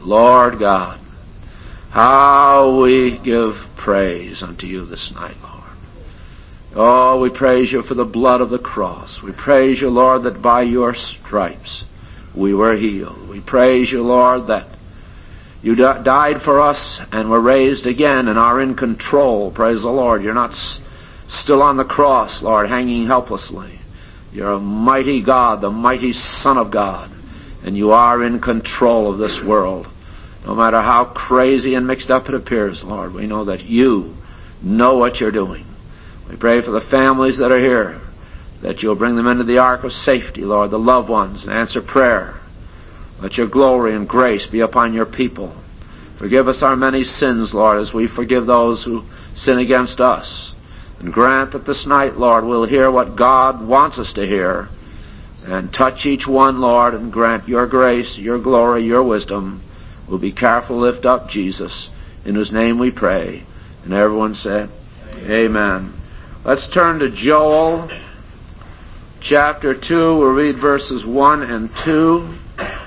Lord God, how we give praise unto you this night, Lord. Oh, we praise you for the blood of the cross. We praise you, Lord, that by your stripes we were healed. We praise you, Lord, that you died for us and were raised again and are in control. Praise the Lord. You're not still on the cross, Lord, hanging helplessly. You're a mighty God, the mighty Son of God, and you are in control of this world. No matter how crazy and mixed up it appears, Lord, we know that you know what you're doing. We pray for the families that are here, that you'll bring them into the ark of safety, Lord, the loved ones, and answer prayer. Let your glory and grace be upon your people. Forgive us our many sins, Lord, as we forgive those who sin against us. And grant that this night, Lord, we'll hear what God wants us to hear. And touch each one, Lord, and grant your grace, your glory, your wisdom. We'll be careful to lift up Jesus, in whose name we pray. And everyone said, Amen. Let's turn to Joel chapter 2. We'll read verses 1 and 2.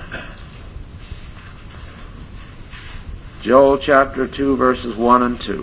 Joel chapter 2, verses 1 and 2.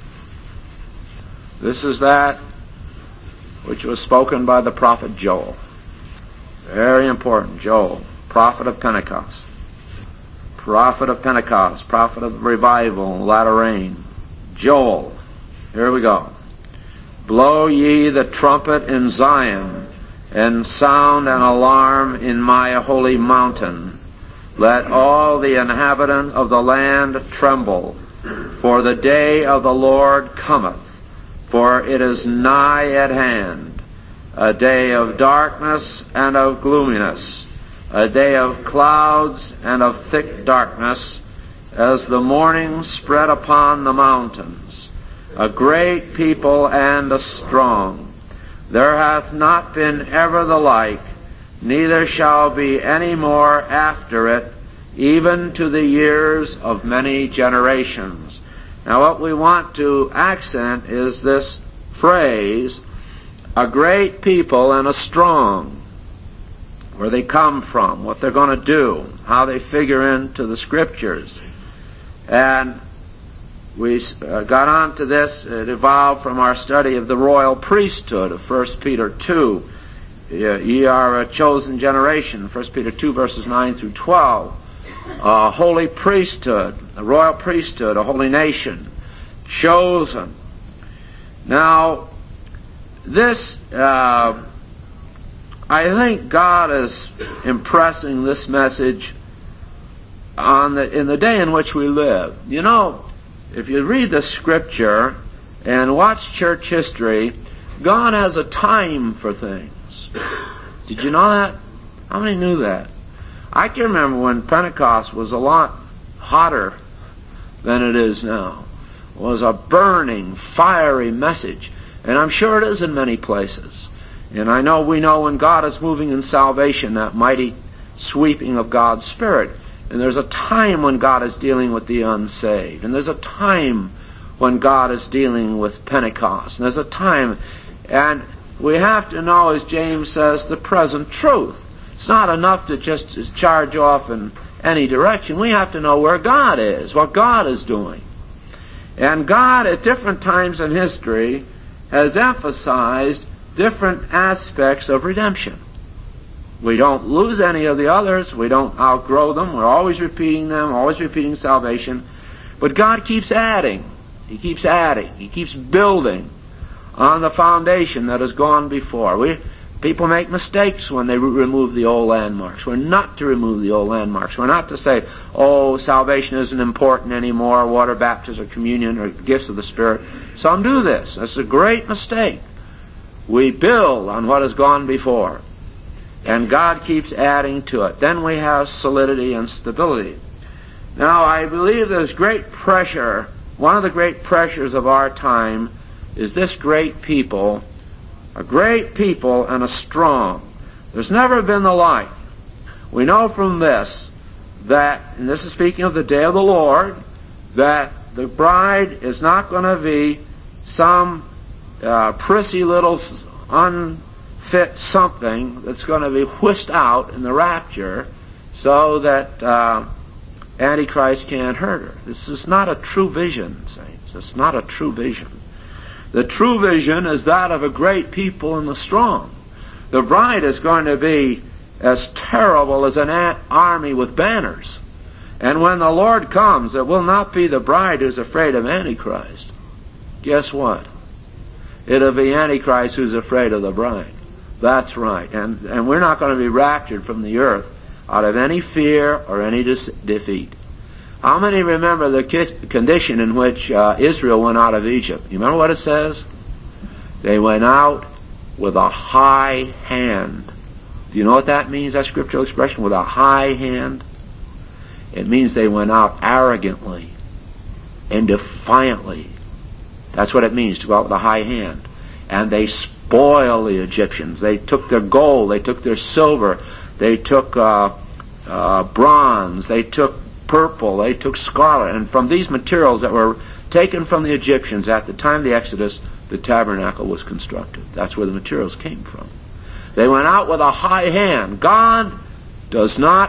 This is that which was spoken by the prophet Joel. Very important. Joel, prophet of Pentecost. Prophet of Pentecost, prophet of revival, latter rain. Joel. Here we go. Blow ye the trumpet in Zion, and sound an alarm in my holy mountain. Let all the inhabitants of the land tremble, for the day of the Lord cometh, for it is nigh at hand, a day of darkness and of gloominess, a day of clouds and of thick darkness, as the morning spread upon the mountains. A great people and a strong. There hath not been ever the like, neither shall be any more after it, even to the years of many generations. Now what we want to accent is this phrase, a great people and a strong. Where they come from, what they're going to do, how they figure into the Scriptures. And we got on to this. It evolved from our study of the royal priesthood of 1 Peter 2. Ye are a chosen generation, 1 Peter 2 verses 9 through 12. A holy priesthood, a royal priesthood, a holy nation, chosen. Now, this, I think God is impressing this message in the day in which we live. You know, if you read the Scripture and watch church history, God has a time for things. Did you know that? How many knew that? I can remember when Pentecost was a lot hotter than it is now. It was a burning, fiery message. And I'm sure it is in many places. And I know we know when God is moving in salvation, that mighty sweeping of God's Spirit. And there's a time when God is dealing with the unsaved. And there's a time when God is dealing with Pentecost. And there's a time, and we have to know, as James says, the present truth. It's not enough to just charge off in any direction. We have to know where God is, what God is doing. And God, at different times in history, has emphasized different aspects of redemption. We don't lose any of the others. We don't outgrow them. We're always repeating them, always repeating salvation. But God keeps adding. He keeps adding. He keeps building on the foundation that has gone before. People make mistakes when they remove the old landmarks. We're not to remove the old landmarks. We're not to say, oh, salvation isn't important anymore, water baptism or communion or gifts of the Spirit. Some do this. That's a great mistake. We build on what has gone before. And God keeps adding to it. Then we have solidity and stability. Now, I believe there's great pressure. One of the great pressures of our time is this great people, a great people and a strong. There's never been the like. We know from this that, and this is speaking of the day of the Lord, that the bride is not going to be some prissy little unfit something that's going to be whisked out in the rapture, so that Antichrist can't hurt her. This is not a true vision, saints. It's not a true vision. The true vision is that of a great people and the strong. The bride is going to be as terrible as an ant army with banners. And when the Lord comes, it will not be the bride who's afraid of Antichrist. Guess what? It'll be Antichrist who's afraid of the bride. That's right. And we're not going to be raptured from the earth out of any fear or any defeat. How many remember the condition in which Israel went out of Egypt? You remember what it says? They went out with a high hand. Do you know what that means, that scriptural expression, with a high hand? It means they went out arrogantly and defiantly. That's what it means to go out with a high hand. And they spoiled the Egyptians. They took their gold, they took their silver, they took bronze, they took purple, they took scarlet. And from these materials that were taken from the Egyptians at the time of the Exodus, the tabernacle was constructed. That's where the materials came from. They went out with a high hand. God does not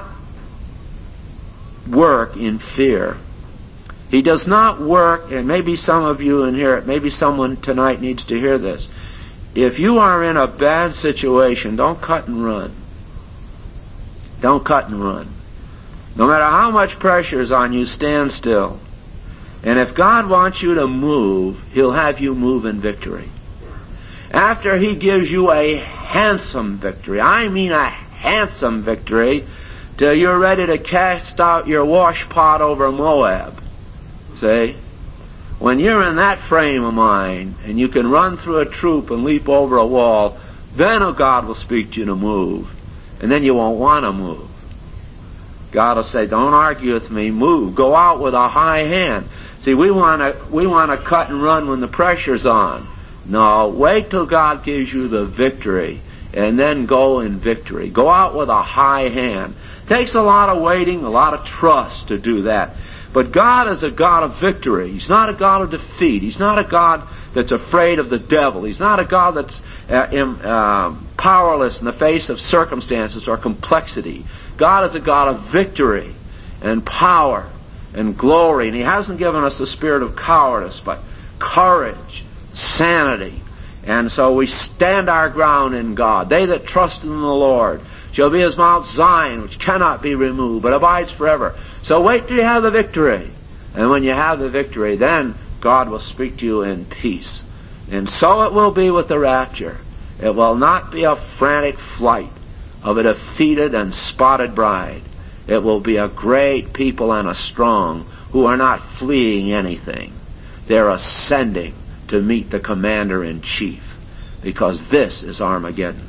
work in fear. He does not work, and maybe some of you in here, maybe someone tonight needs to hear this. If you are in a bad situation, don't cut and run. Don't cut and run. No matter how much pressure is on you, stand still. And if God wants you to move, He'll have you move in victory. After He gives you a handsome victory, I mean a handsome victory, till you're ready to cast out your wash pot over Moab. See? When you're in that frame of mind, and you can run through a troop and leap over a wall, then God will speak to you to move. And then you won't want to move. God will say, don't argue with me, move. Go out with a high hand. See, we want to cut and run when the pressure's on. No, wait till God gives you the victory, and then go in victory. Go out with a high hand. Takes a lot of waiting, a lot of trust to do that. But God is a God of victory. He's not a God of defeat. He's not a God that's afraid of the devil. He's not a God that's powerless in the face of circumstances or complexity. God is a God of victory and power and glory. And He hasn't given us the spirit of cowardice, but courage, sanity. And so we stand our ground in God. They that trust in the Lord shall be as Mount Zion, which cannot be removed, but abides forever. So wait till you have the victory. And when you have the victory, then God will speak to you in peace. And so it will be with the rapture. It will not be a frantic flight of a defeated and spotted bride. It will be a great people and a strong who are not fleeing anything. They're ascending to meet the commander-in-chief, because this is Armageddon.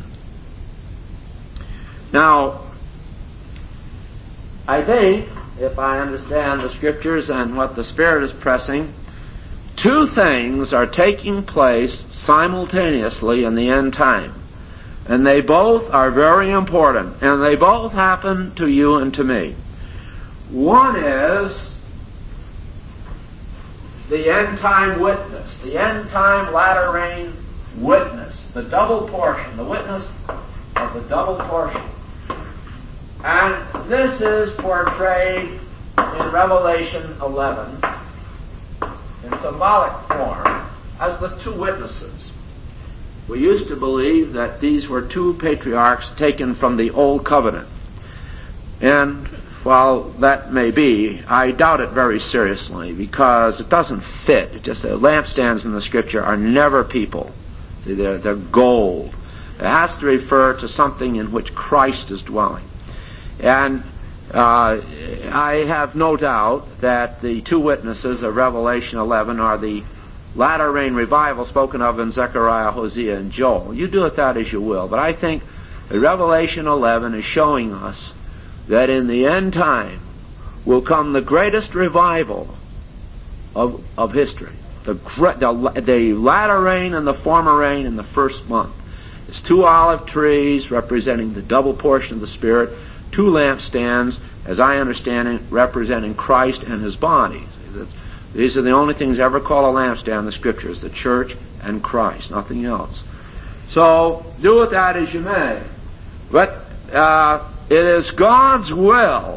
Now, I think, if I understand the Scriptures and what the Spirit is pressing, two things are taking place simultaneously in the end time. And they both are very important. And they both happen to you and to me. One is the end time witness, the end time latter rain witness, the double portion, the witness of the double portion. And this is portrayed in Revelation 11 in symbolic form as the two witnesses. We used to believe that these were two patriarchs taken from the Old Covenant. And while that may be, I doubt it very seriously, because it doesn't fit. It just, the lampstands in the Scripture are never people. See, they're gold. It has to refer to something in which Christ is dwelling. And I have no doubt that the two witnesses of Revelation 11 are the latter rain revival spoken of in Zechariah, Hosea, and Joel. You do with that as you will. But I think that Revelation 11 is showing us that in the end time will come the greatest revival of history. The latter rain and the former rain in the first month. It's two olive trees representing the double portion of the Spirit, two lampstands, as I understand it, representing Christ and His body. These are the only things ever called a lampstand in the Scriptures, the church and Christ, nothing else. So, do with that as you may. But it is God's will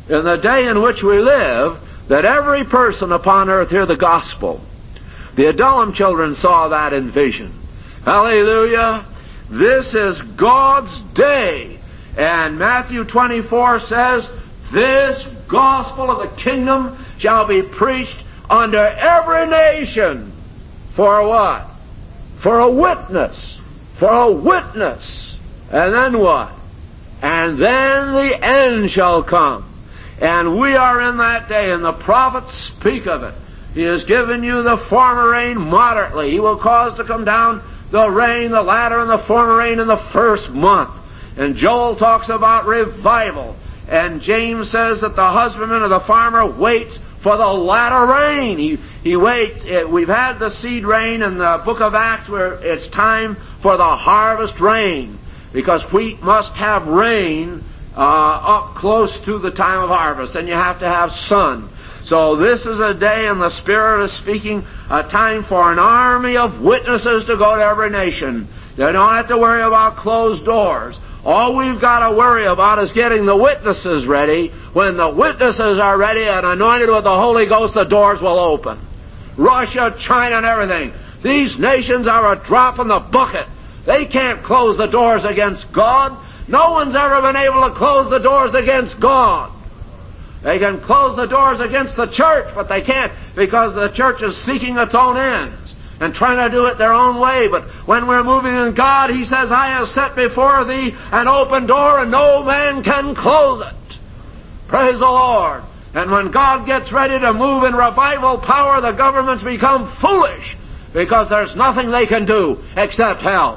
in the day in which we live, that every person upon earth hear the gospel. The Adullam children saw that in vision. Hallelujah! This is God's day. And Matthew 24 says, this gospel of the kingdom shall be preached unto every nation. For what? For a witness. For a witness. And then what? And then the end shall come. And we are in that day, and the prophets speak of it. He has given you the former rain moderately. He will cause to come down the rain, the latter and the former rain in the first month. And Joel talks about revival. And James says that the husbandman or the farmer waits for the latter rain. He waits. We've had the seed rain in the book of Acts where it's time for the harvest rain. Because wheat must have rain up close to the time of harvest. And you have to have sun. So this is a day, and the Spirit is speaking, a time for an army of witnesses to go to every nation. They don't have to worry about closed doors. All we've got to worry about is getting the witnesses ready. When the witnesses are ready and anointed with the Holy Ghost, the doors will open. Russia, China, and everything. These nations are a drop in the bucket. They can't close the doors against God. No one's ever been able to close the doors against God. They can close the doors against the church, but they can't, because the church is seeking its own ends and trying to do it their own way. But when we're moving in God, He says, I have set before thee an open door, and no man can close it. Praise the Lord. And when God gets ready to move in revival power, the governments become foolish, because there's nothing they can do except help.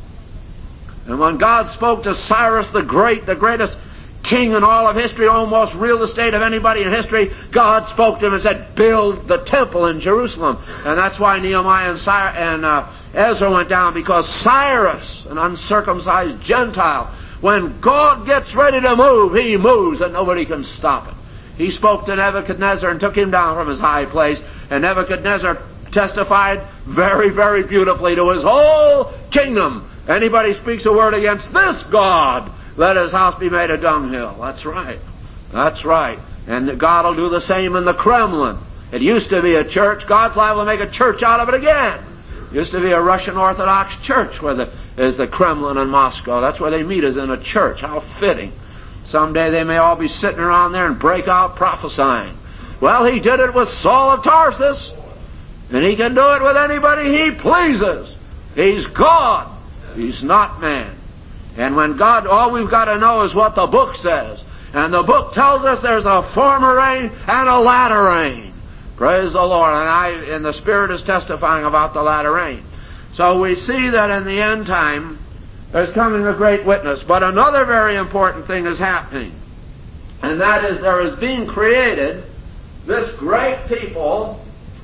And when God spoke to Cyrus the Great, the greatest king in all of history, almost real estate of anybody in history, God spoke to him and said, build the temple in Jerusalem. And that's why Nehemiah and Ezra went down, because Cyrus, an uncircumcised Gentile, when God gets ready to move, He moves and nobody can stop it. He spoke to Nebuchadnezzar and took him down from his high place, and Nebuchadnezzar testified very, very beautifully to his whole kingdom. Anybody speaks a word against this God, let his house be made a dunghill. That's right. That's right. And God will do the same in the Kremlin. It used to be a church. God's liable to make a church out of it again. It used to be a Russian Orthodox church where is the Kremlin in Moscow. That's where they meet, is in a church. How fitting. Someday they may all be sitting around there and break out prophesying. Well, He did it with Saul of Tarsus. And He can do it with anybody He pleases. He's God. He's not man. And when God, all we've got to know is what the book says. And the book tells us there's a former rain and a latter rain. Praise the Lord. And the Spirit is testifying about the latter rain. So we see that in the end time, there's coming a great witness. But another very important thing is happening. And that is, there is being created this great people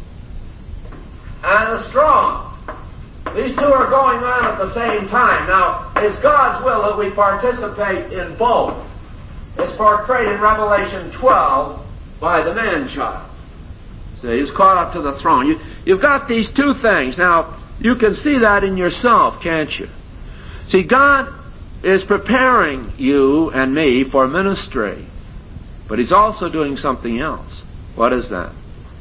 and the strong. These two are going on at the same time. Now, it's God's will that we participate in both. It's portrayed in Revelation 12 by the man-child. See, he's caught up to the throne. You've got these two things. Now, you can see that in yourself, can't you? See, God is preparing you and me for ministry. But He's also doing something else. What is that?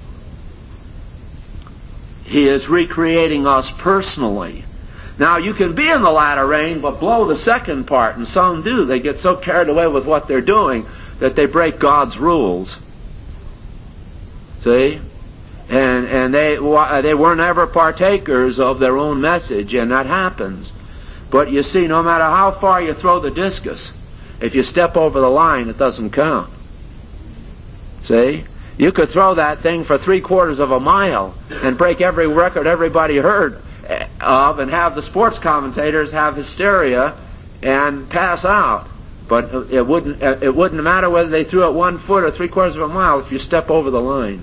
He is recreating us personally. Now, you can be in the latter rain, but blow the second part, and some do. They get so carried away with what they're doing that they break God's rules. See? And they weren't ever partakers of their own message, and that happens. But you see, no matter how far you throw the discus, if you step over the line, it doesn't count. See? You could throw that thing for 3/4 of a mile and break every record everybody heard of, and have the sports commentators have hysteria and pass out. But it wouldn't matter whether they threw it 1 foot or 3/4 of a mile if you step over the line.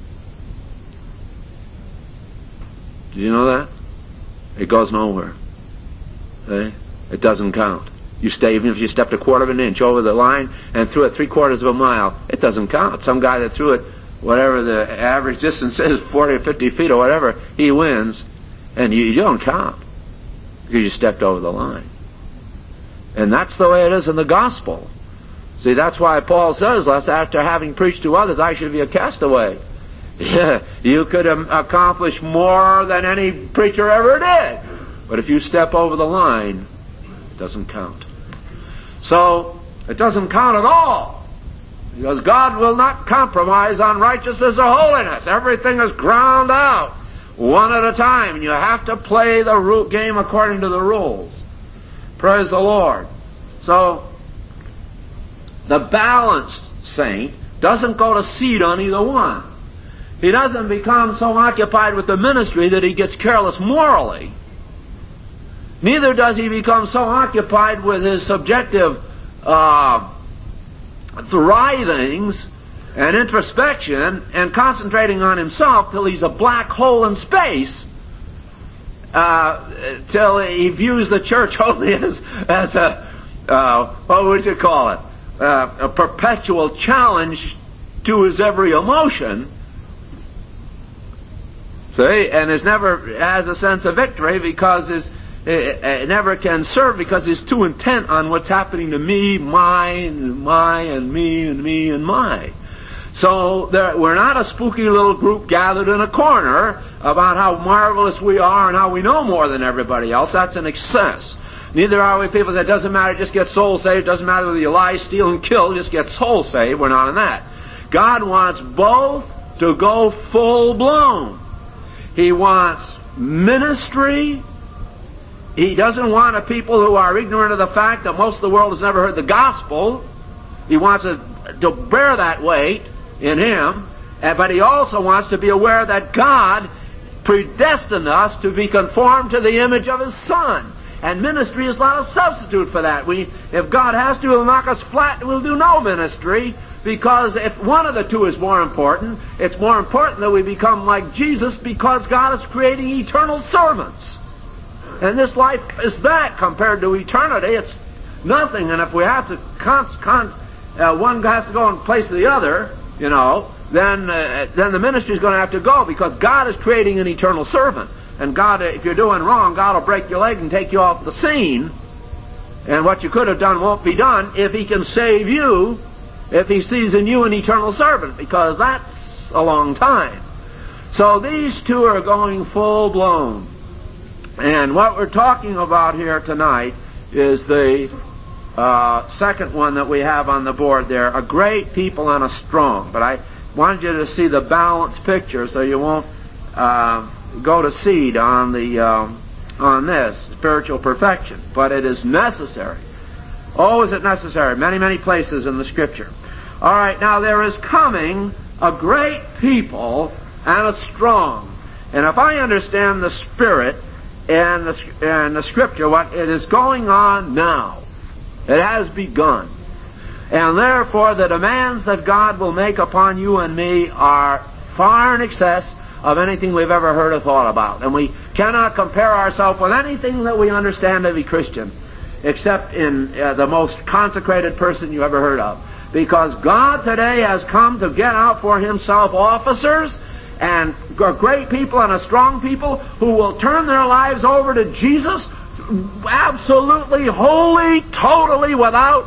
Do you know that? It goes nowhere. See? It doesn't count. You stay, even if you stepped 1/4 of an inch over the line and threw it 3/4 of a mile, it doesn't count. Some guy that threw it, whatever the average distance is, 40 or 50 feet or whatever, he wins. And you don't count because you stepped over the line. And that's the way it is in the gospel. See, that's why Paul says, after having preached to others, I should be a castaway. You could accomplish more than any preacher ever did. But if you step over the line, it doesn't count. So, it doesn't count at all. Because God will not compromise on righteousness or holiness. Everything is ground out, one at a time. And you have to play the game according to the rules. Praise the Lord. So, the balanced saint doesn't go to seed on either one. He doesn't become so occupied with the ministry that he gets careless morally. Neither does he become so occupied with his subjective thrivings and introspection and concentrating on himself till he's a black hole in space, till he views the church only as a what would you call it? A perpetual challenge to his every emotion. See, and never has a sense of victory because it never can serve because he's too intent on what's happening to me, my, and me, and me, and my. So we're not a spooky little group gathered in a corner about how marvelous we are and how we know more than everybody else. That's an excess. Neither are we people that doesn't matter, just get soul saved. Doesn't matter whether you lie, steal, and kill, just get soul saved. We're not in that. God wants both to go full blown. He wants ministry. He doesn't want a people who are ignorant of the fact that most of the world has never heard the gospel. He wants it to bear that weight in him. But he also wants to be aware that God predestined us to be conformed to the image of his Son. And ministry is not a substitute for that. If God has to, he'll knock us flat and we'll do no ministry. Because if one of the two is more important, it's more important that we become like Jesus because God is creating eternal servants. And this life is that compared to eternity. It's nothing. And if we have to, one has to go in place of the other, then the ministry is going to have to go because God is creating an eternal servant. And God, if you're doing wrong, God will break your leg and take you off the scene. And what you could have done won't be done if he can save you, if he sees in you an eternal servant, because that's a long time. So these two are going full blown. And what we're talking about here tonight is the second one that we have on the board there, a great people and a strong. But I wanted you to see the balanced picture so you won't go to seed on this spiritual perfection. But it is necessary. Oh, is it necessary? Many, many places in the Scripture. All right, now there is coming a great people and a strong. And if I understand the Spirit and the Scripture, what it is going on now, it has begun. And therefore the demands that God will make upon you and me are far in excess of anything we've ever heard or thought about. And we cannot compare ourselves with anything that we understand to be Christian, except in the most consecrated person you ever heard of. Because God today has come to get out for himself officers and great people and a strong people who will turn their lives over to Jesus absolutely, wholly, totally, without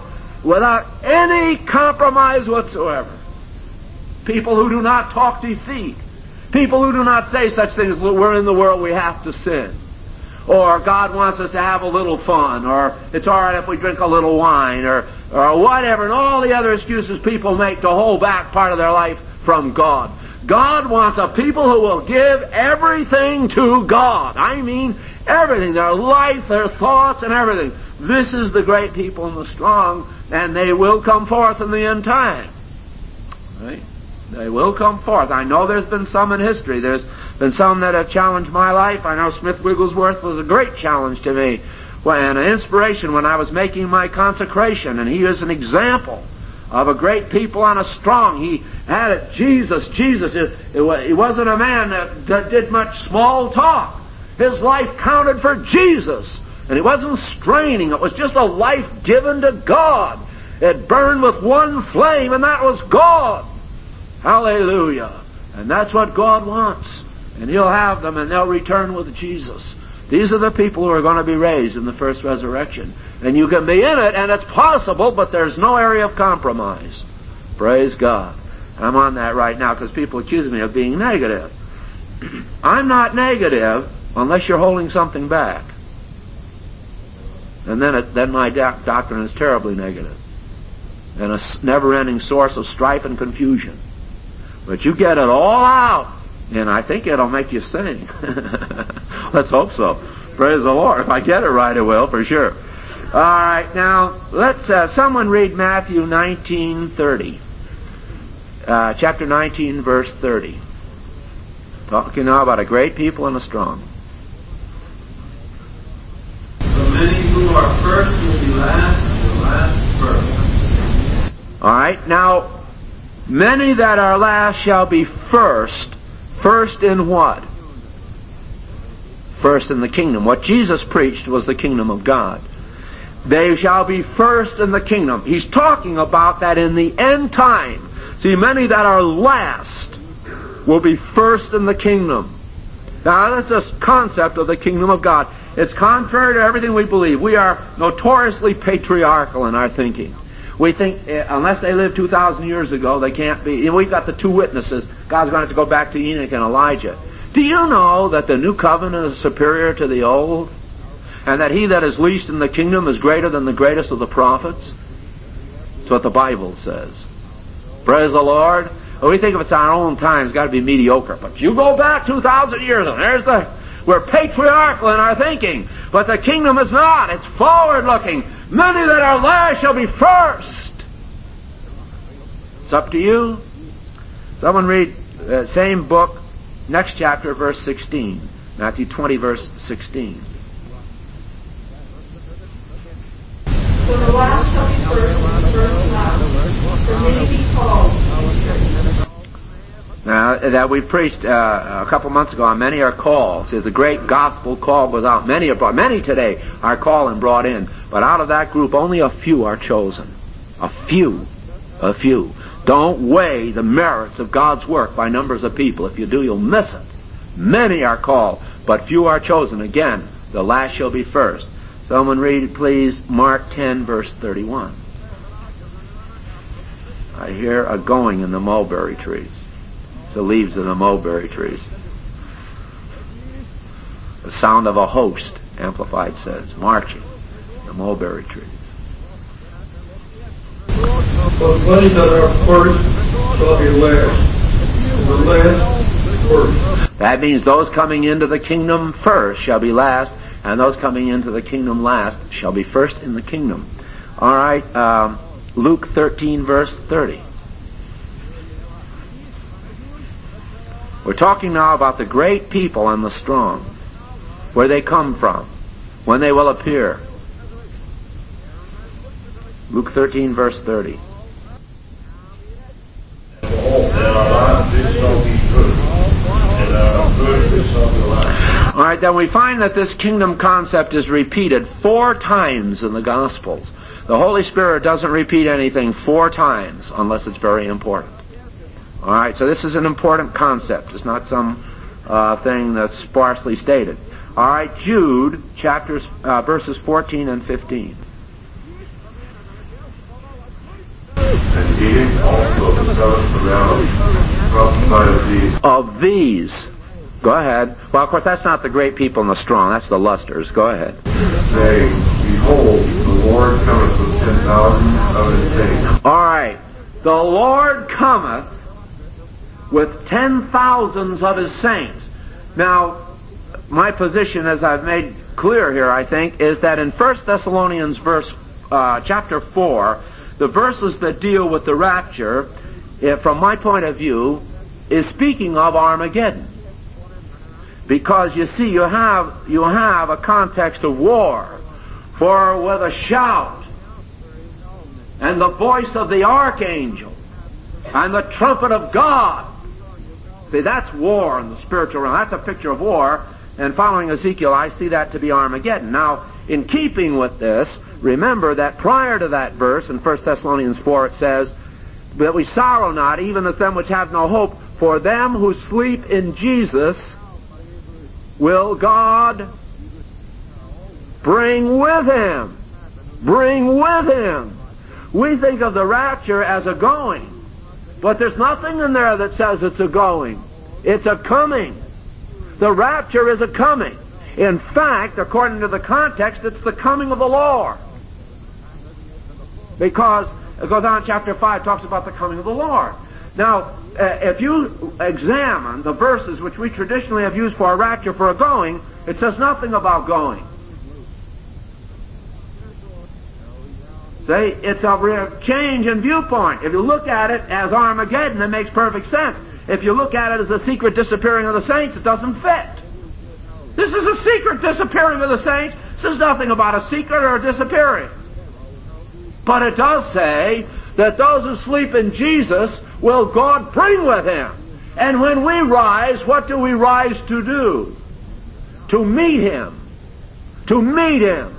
any compromise whatsoever. People who do not talk defeat. People who do not say such things as, we're in the world, we have to sin. Or God wants us to have a little fun. Or it's all right if we drink a little wine. Or whatever. And all the other excuses people make to hold back part of their life from God. God wants a people who will give everything to God. I mean everything. Their life, their thoughts, and everything. This is the great people and the strong. And they will come forth in the end time. Right? They will come forth. I know there's been some in history. There's been some that have challenged my life. I know Smith Wigglesworth was a great challenge to me and an inspiration when I was making my consecration. And he is an example of a great people and a strong. He had it. Jesus. He wasn't a man that did much small talk. His life counted for Jesus. And he wasn't straining. It was just a life given to God. It burned with one flame, and that was God. Hallelujah. And that's what God wants. And he'll have them, and they'll return with Jesus. These are the people who are going to be raised in the first resurrection. And you can be in it, and it's possible, but there's no area of compromise. Praise God. I'm on that right now because people accuse me of being negative. I'm not negative unless you're holding something back. And then my doctrine is terribly negative and a never-ending source of strife and confusion. But you get it all out, and I think it'll make you sing. Let's hope so. Praise the Lord. If I get it right, it will, for sure. All right, now, let's someone read Matthew 19:30. Chapter 19, verse 30. Talking now about a great people and a strong. The many who are first will be last, and the last first. All right, now, many that are last shall be first. First in what? First in the kingdom. What Jesus preached was the kingdom of God. They shall be first in the kingdom. He's talking about that in the end time. See, many that are last will be first in the kingdom. Now, that's a concept of the kingdom of God. It's contrary to everything we believe. We are notoriously patriarchal in our thinking. We think unless they lived 2,000 years ago, they can't be. We've got the two witnesses. God's going to have to go back to Enoch and Elijah. Do you know that the new covenant is superior to the old? And that he that is least in the kingdom is greater than the greatest of the prophets? That's what the Bible says. Praise the Lord. Well, we think if it's our own time, it's got to be mediocre. But you go back 2,000 years, and we're patriarchal in our thinking. But the kingdom is not. It's forward-looking. Many that are last shall be first. It's up to you. Someone read same book, next chapter, verse 16. Matthew 20, verse 16. For the last shall be first, and the first last. For many be called. Now, that we preached a couple months ago on many are called. See, the great gospel call goes out. Many are brought. Many today are called and brought in. But out of that group, only a few are chosen. A few. A few. Don't weigh the merits of God's work by numbers of people. If you do, you'll miss it. Many are called, but few are chosen. Again, the last shall be first. Someone read, please, Mark 10, verse 31. I hear a going in the mulberry trees. It's the leaves of the mulberry trees. The sound of a host, Amplified says, marching in the mulberry trees. But many that are first shall be last, the last first. That means those coming into the kingdom first shall be last, and those coming into the kingdom last shall be first in the kingdom. All right, Luke 13, verse 30. We're talking now about the great people and the strong, where they come from, when they will appear. Luke 13, verse 30. All right, then we find that this kingdom concept is repeated 4 times in the Gospels. The Holy Spirit doesn't repeat anything 4 times unless it's very important. All right, so this is an important concept. It's not some thing that's sparsely stated. All right, Jude, verses 14 and 15. And he also tells around prophesied of these. Go ahead. Well, of course, that's not the great people and the strong. That's the lusters. Go ahead. Saying, behold, the Lord cometh with 10,000 of his saints. All right. The Lord cometh with 10,000s of his saints. Now, my position, as I've made clear here, I think, is that in 1 Thessalonians chapter 4, the verses that deal with the rapture, from my point of view, is speaking of Armageddon. Because you see, you have a context of war, for with a shout, and the voice of the archangel, and the trumpet of God. See, that's war in the spiritual realm. That's a picture of war. And following Ezekiel, I see that to be Armageddon. Now, in keeping with this, remember that prior to that verse, in 1 Thessalonians 4, it says, that we sorrow not, even as them which have no hope, for them who sleep in Jesus will God bring with him. Bring with him. We think of the rapture as a going, but there's nothing in there that says it's a going. It's a coming. The rapture is a coming. In fact, according to the context, it's the coming of the Lord. Because it goes on, chapter 5 talks about the coming of the Lord. Now, if you examine the verses which we traditionally have used for a rapture, for a going, it says nothing about going. See, it's a change in viewpoint. If you look at it as Armageddon, it makes perfect sense. If you look at it as a secret disappearing of the saints, it doesn't fit. This is a secret disappearing of the saints. This is nothing about a secret or a disappearing. But it does say that those who sleep in Jesus will God bring with him. And when we rise, what do we rise to do? To meet him. To meet him.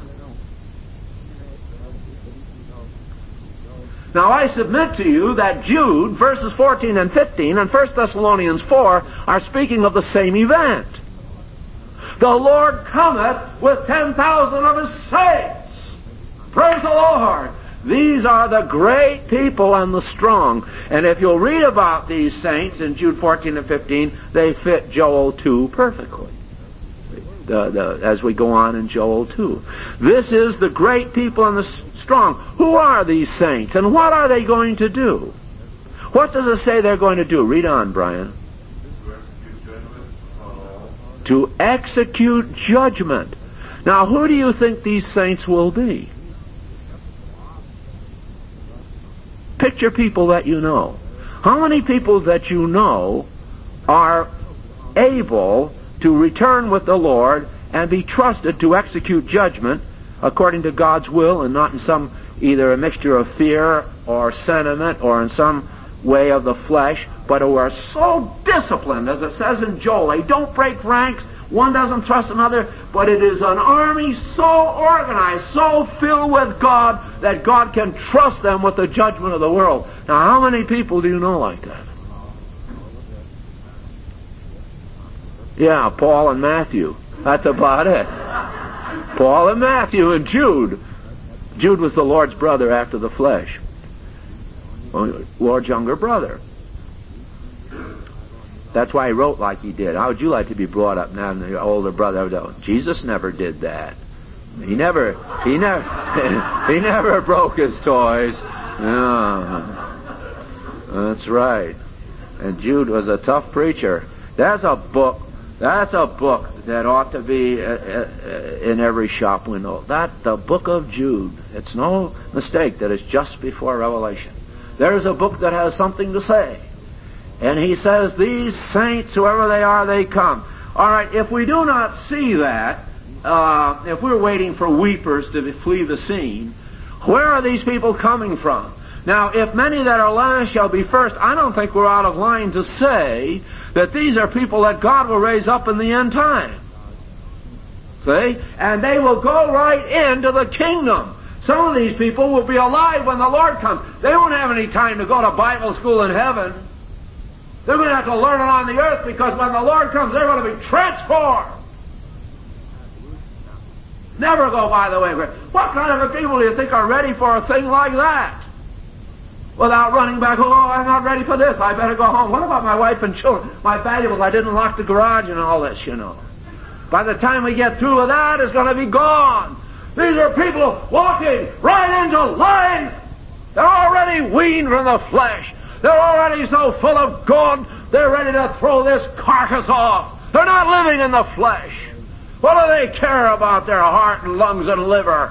Now I submit to you that Jude, verses 14 and 15, and 1 Thessalonians 4 are speaking of the same event. The Lord cometh with 10,000 of his saints. Praise the Lord. These are the great people and the strong. And if you'll read about these saints in Jude 14 and 15, they fit Joel 2 perfectly. As we go on in Joel 2. This is the great people and the strong. Who are these saints? And what are they going to do? What does it say they're going to do? Read on, Brian. To execute judgment. Now, who do you think these saints will be? Picture people that you know. How many people that you know are able to return with the Lord and be trusted to execute judgment according to God's will and not in some either a mixture of fear or sentiment or in some way of the flesh, but who are so disciplined, as it says in Joel, they don't break ranks, one doesn't trust another, but it is an army so organized, so filled with God, that God can trust them with the judgment of the world. Now, how many people do you know like that? Yeah, Paul and Matthew. That's about it. Paul and Matthew and Jude. Jude was the Lord's brother after the flesh. Lord's younger brother. That's why he wrote like he did. How would you like to be brought up now, your older brother? Jesus never did that. He never broke his toys. Yeah. That's right. And Jude was a tough preacher. That's a book that ought to be in every shop window. The book of Jude. It's no mistake that it's just before Revelation. There's a book that has something to say. And he says, these saints, whoever they are, they come. All right, if we do not see that, if we're waiting for weepers to flee the scene, where are these people coming from? Now, if many that are last shall be first, I don't think we're out of line to say that these are people that God will raise up in the end time. See? And they will go right into the kingdom. Some of these people will be alive when the Lord comes. They won't have any time to go to Bible school in heaven. They're going to have to learn it on the earth, because when the Lord comes, they're going to be transformed. Never go by the way. What kind of a people do you think are ready for a thing like that? Without running back, oh, I'm not ready for this, I better go home. What about my wife and children? My valuables, I didn't lock the garage and all this, you know. By the time we get through with that, it's going to be gone. These are people walking right into life. They're already weaned from the flesh. They're already so full of God, they're ready to throw this carcass off. They're not living in the flesh. What do they care about their heart and lungs and liver?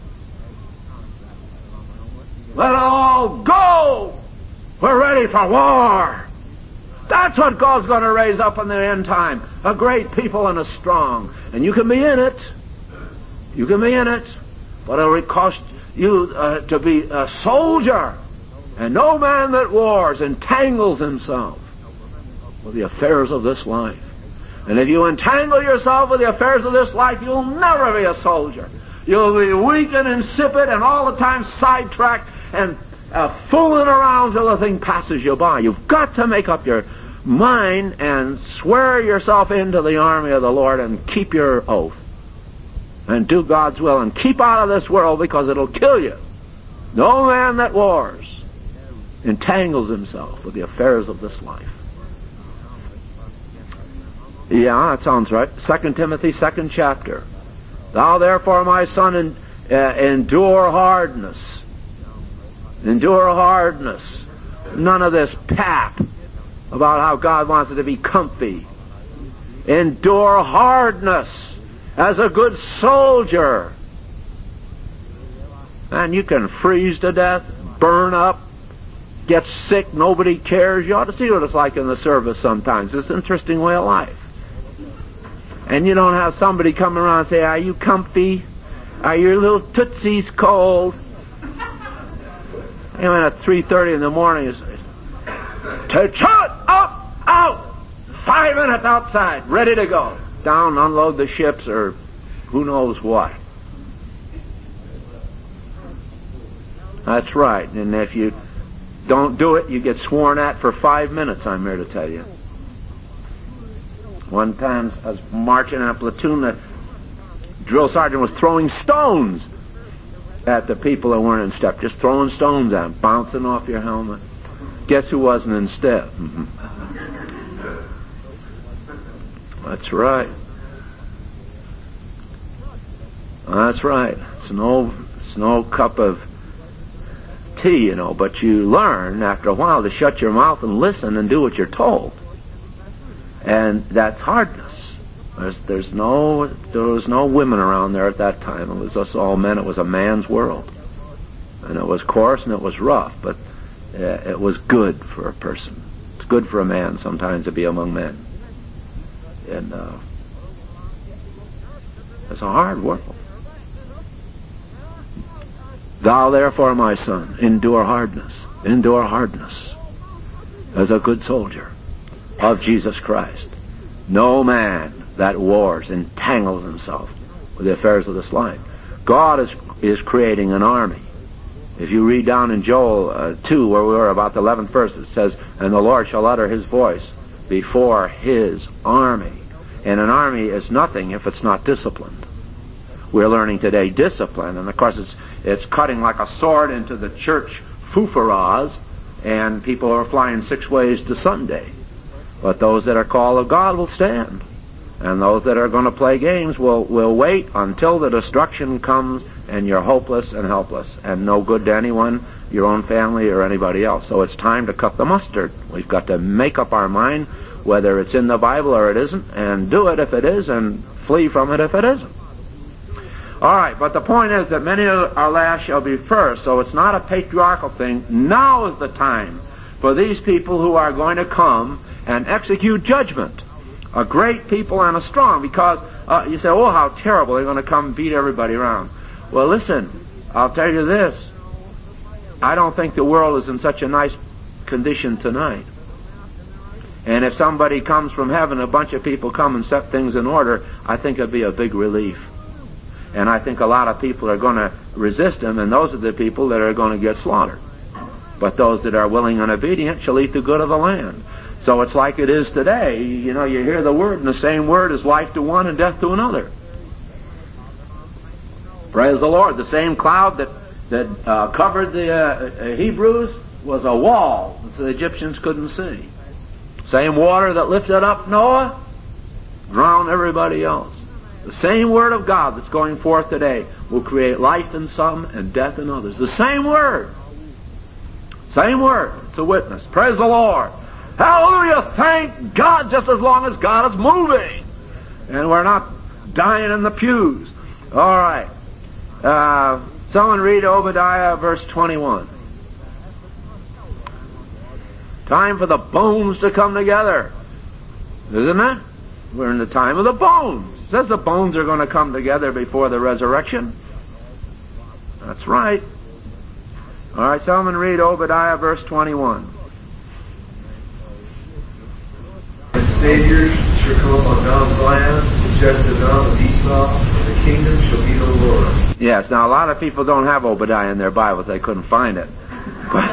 Let it all go. We're ready for war. That's what God's going to raise up in the end time. A great people and a strong. And you can be in it. You can be in it. But it'll cost you to be a soldier. And no man that wars entangles himself with the affairs of this life. And if you entangle yourself with the affairs of this life, you'll never be a soldier. You'll be weak and insipid and all the time sidetracked and fooling around till the thing passes you by. You've got to make up your mind and swear yourself into the army of the Lord and keep your oath. and do God's will and keep out of this world because it'll kill you. No man that wars entangles himself with the affairs of this life. Yeah, that sounds right. 2 Timothy, 2nd chapter. Thou therefore, my son, endure hardness. Endure hardness. None of this pap about how God wants it to be comfy. Endure hardness as a good soldier. And you can freeze to death, burn up, get sick, nobody cares. You ought to see what it's like in the service sometimes. It's an interesting way of life. And you don't have somebody come around and say, are you comfy? Are your little tootsies cold? And at 3:30 in the morning, to shut up, out, 5 minutes outside, ready to go. Down, unload the ships, or who knows what. That's right. And if you don't do it, you get sworn at for 5 minutes, I'm here to tell you. One time I was marching in a platoon, the drill sergeant was throwing stones at the people that weren't in step. Just throwing stones at them, bouncing off your helmet. Guess who wasn't in step? That's right. That's right. It's no cup of tea, but you learn after a while to shut your mouth and listen and do what you're told. And that's hardness. There was no women around there at that time. It was just all men. It was a man's world. And it was coarse and it was rough, but it was good for a person. It's good for a man sometimes to be among men. And it's a hard world. Thou therefore, my son, endure hardness as a good soldier of Jesus Christ. No man that wars entangles himself with the affairs of this life. God is creating an army. If you read down in Joel 2, where we were, about the 11th verse, it says, and the Lord shall utter his voice before his army. And an army is nothing if it's not disciplined. We're learning today discipline, and of course it's cutting like a sword into the church foofaras, and people are flying 6 ways to Sunday. But those that are called of God will stand. And those that are going to play games will wait until the destruction comes and you're hopeless and helpless and no good to anyone, your own family or anybody else. So it's time to cut the mustard. We've got to make up our mind whether it's in the Bible or it isn't, and do it if it is and flee from it if it isn't. All right, but the point is that many are last shall be first, so it's not a patriarchal thing. Now is the time for these people who are going to come and execute judgment. A great people and a strong, because you say, oh, how terrible, they're going to come and beat everybody around. Well, listen, I'll tell you this. I don't think the world is in such a nice condition tonight. And if somebody comes from heaven, a bunch of people come and set things in order, I think it'd be a big relief. And I think a lot of people are going to resist him, and those are the people that are going to get slaughtered. But those that are willing and obedient shall eat the good of the land. So it's like it is today. You hear the word, and the same word is life to one and death to another. Praise the Lord. The same cloud that covered the Hebrews was a wall that the Egyptians couldn't see. Same water that lifted up Noah drowned everybody else. The same word of God that's going forth today will create life in some and death in others. The same word. Same word. It's a witness. Praise the Lord. Hallelujah. Thank God, just as long as God is moving. And we're not dying in the pews. All right. Someone read Obadiah verse 21. Time for the bones to come together. Isn't it? We're in the time of the bones. It says the bones are going to come together before the resurrection. That's right. All right, someone read Obadiah verse 21. And saviors shall come upon Mount Zion, the judge the Mount of Esau, and the kingdom shall be the Lord. Yes, now a lot of people don't have Obadiah in their Bibles. They couldn't find it. But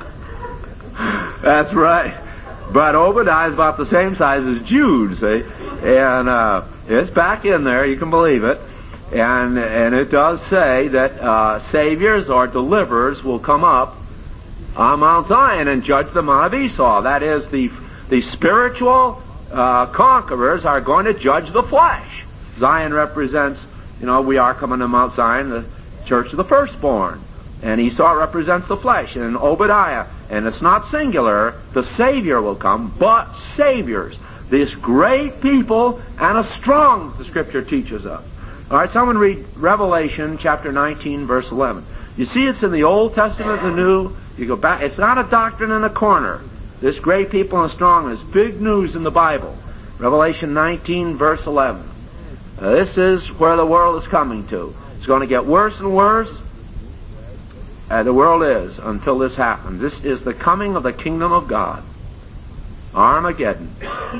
that's right. But Obadiah is about the same size as Jude, see? And it's back in there, you can believe it. And it does say that saviors or deliverers will come up on Mount Zion and judge the Mount of Esau. That is, the spiritual conquerors are going to judge the flesh. Zion represents, we are coming to Mount Zion, the church of the firstborn. And Esau represents the flesh. And in Obadiah, and it's not singular, the Savior will come, but saviors. This great people and a strong, the Scripture teaches us. All right, someone read Revelation chapter 19, verse 11. You see it's in the Old Testament and the New. You go back. It's not a doctrine in a corner. This great people and strong is big news in the Bible. Revelation 19, verse 11. This is where the world is coming to. It's going to get worse and worse. The world is until this happens. This is the coming of the kingdom of God. Armageddon.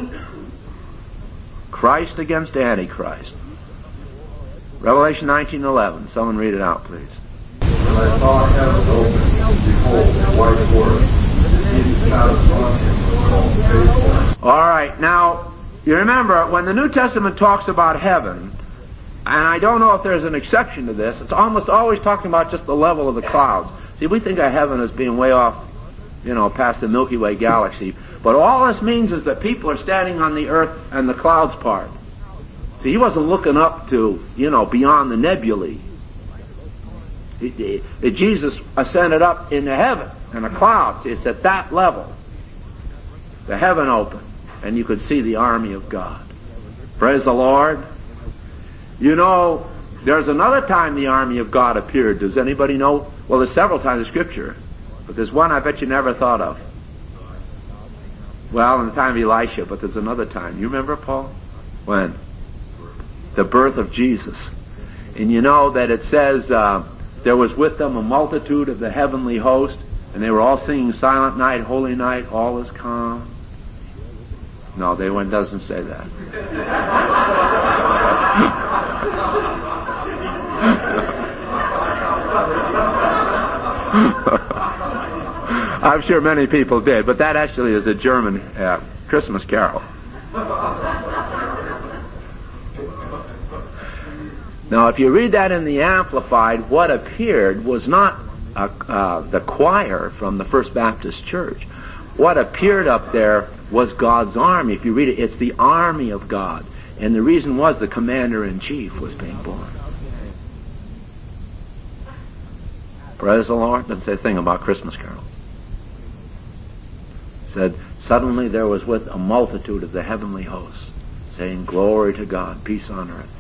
Christ against Antichrist. Revelation 19:11. Someone read it out, please. When I saw heaven open, behold, a white horse. He that sat upon him was called Faithful. All right, now, you remember, when the New Testament talks about heaven, and I don't know if there's an exception to this, it's almost always talking about just the level of the clouds. See, we think of heaven as being way off, past the Milky Way galaxy. But all this means is that people are standing on the earth and the clouds part. See, he wasn't looking up to, beyond the nebulae. Jesus ascended up into heaven in the clouds. It's at that level. The heaven opened, and you could see the army of God. Praise the Lord. There's another time the army of God appeared. Does anybody know? Well, there's several times in Scripture, but there's one I bet you never thought of. Well, in the time of Elisha, but there's another time. You remember, Paul? When? The birth of Jesus. And you know that it says there was with them a multitude of the heavenly host, and they were all singing Silent Night, Holy Night, all is calm. No, it doesn't say that. I'm sure many people did, but that actually is a German Christmas carol. Now, if you read that in the Amplified, what appeared was not the choir from the First Baptist Church. What appeared up there was God's army. If you read it, it's the army of God. And the reason was the commander-in-chief was being born. Praise the Lord. Doesn't say a thing about Christmas carols. It said, suddenly there was with a multitude of the heavenly hosts, saying, Glory to God, peace on earth.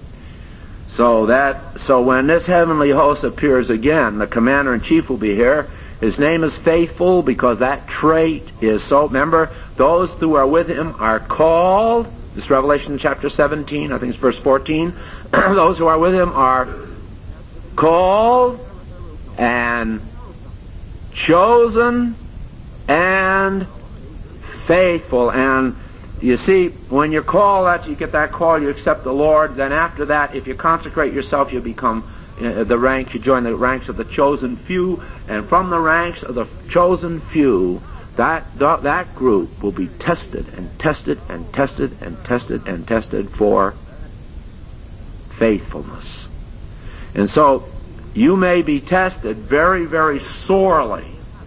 So when this heavenly host appears again, the commander-in-chief will be here. His name is Faithful because that trait is so. Remember, those who are with him are called. This is Revelation chapter 17, I think it's verse 14. Those who are with him are called and chosen and faithful. And you see, when you're called, you get that call, you accept the Lord. Then after that, if you consecrate yourself, you become the ranks. You join the ranks of the chosen few. And from the ranks of the chosen few, that group will be tested and tested and tested and tested and tested for faithfulness. And so, you may be tested very, very sorely.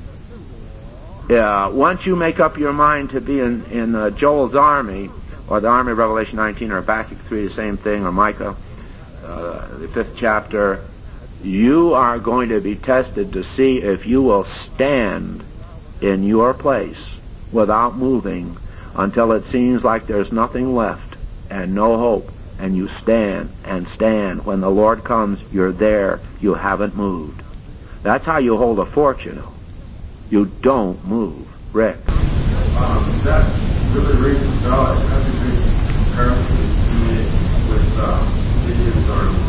Once you make up your mind to be in Joel's army, or the army of Revelation 19, or Habakkuk 3, the same thing, or Micah, the 5th chapter, you are going to be tested to see if you will stand in your place without moving until it seems like there's nothing left and no hope, and you stand and stand. When the Lord comes, you're there. You haven't moved. That's how you hold a fort, you know. You don't move. Rick. That really rings God. That's a good comparison to me with Gideon's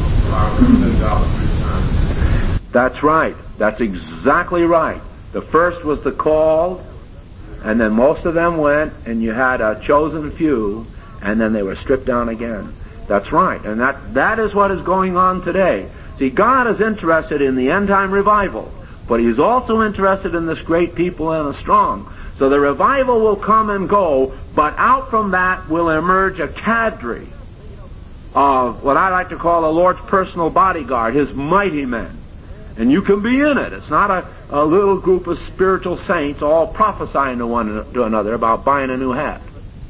army. That's right. That's exactly right. The first was the called, and then most of them went, and you had a chosen few, and then they were stripped down again. That's right. And that is what is going on today. See, God is interested in the end-time revival, but He's also interested in this great people and the strong. So the revival will come and go, but out from that will emerge a cadre of what I like to call the Lord's personal bodyguard, his mighty men. And you can be in it. It's not a little group of spiritual saints all prophesying to one to another about buying a new hat.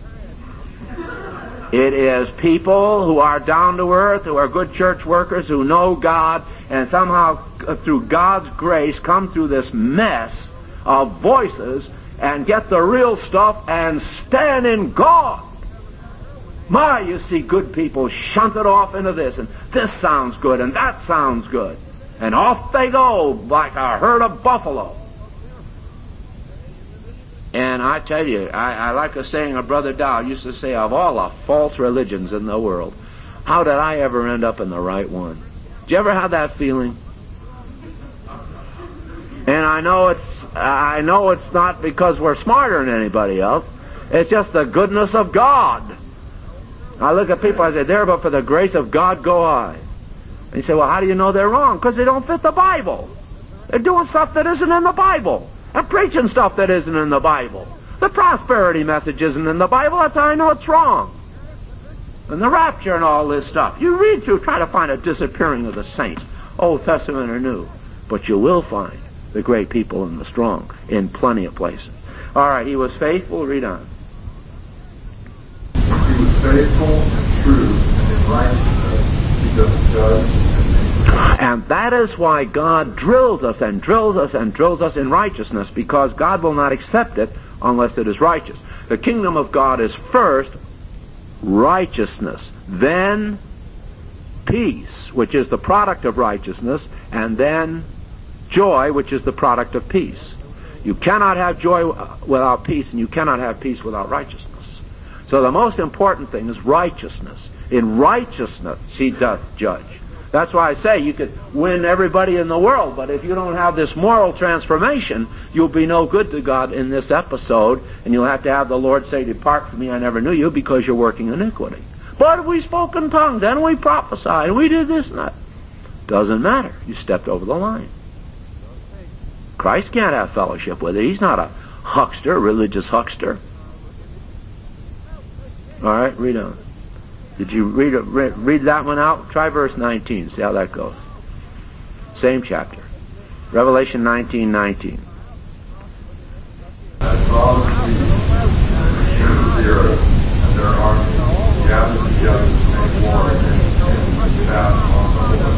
It is people who are down to earth, who are good church workers, who know God, and somehow through God's grace come through this mess of voices and get the real stuff and stand in God. My, you see good people shunted off into this, and this sounds good, and that sounds good. And off they go like a herd of buffalo. And I tell you, I like a saying of Brother Dow used to say, of all the false religions in the world, how did I ever end up in the right one? Did you ever have that feeling? And I know it's not because we're smarter than anybody else. It's just the goodness of God. I look at people, I say, there but for the grace of God go I. And you say, well, how do you know they're wrong? Because they don't fit the Bible. They're doing stuff that isn't in the Bible. And preaching stuff that isn't in the Bible. The prosperity message isn't in the Bible. That's how I know it's wrong. And the rapture and all this stuff. You read through, try to find a disappearing of the saints, Old Testament or New. But you will find the great people and the strong in plenty of places. All right, he was faithful. Read on. He was faithful and true, and in righteousness he doth judge. And that is why God drills us and drills us and drills us in righteousness, because God will not accept it unless it is righteous. The kingdom of God is first righteousness, then peace, which is the product of righteousness, and then joy, which is the product of peace. You cannot have joy without peace, and you cannot have peace without righteousness. So the most important thing is righteousness. In righteousness he doth judge. That's why I say you could win everybody in the world, but if you don't have this moral transformation, you'll be no good to God in this episode, and you'll have to have the Lord say, depart from me, I never knew you, because you're working iniquity. But we spoke in tongues, and we prophesied, and we did this and that. Doesn't matter. You stepped over the line. Christ can't have fellowship with it. He's not a huckster, religious huckster. All right, read on. Did you read that one out? Try verse 19. See how that goes. Same chapter. Revelation 19:19. I saw the sea, the earth, and their armies gathered together to make war against him who sat on the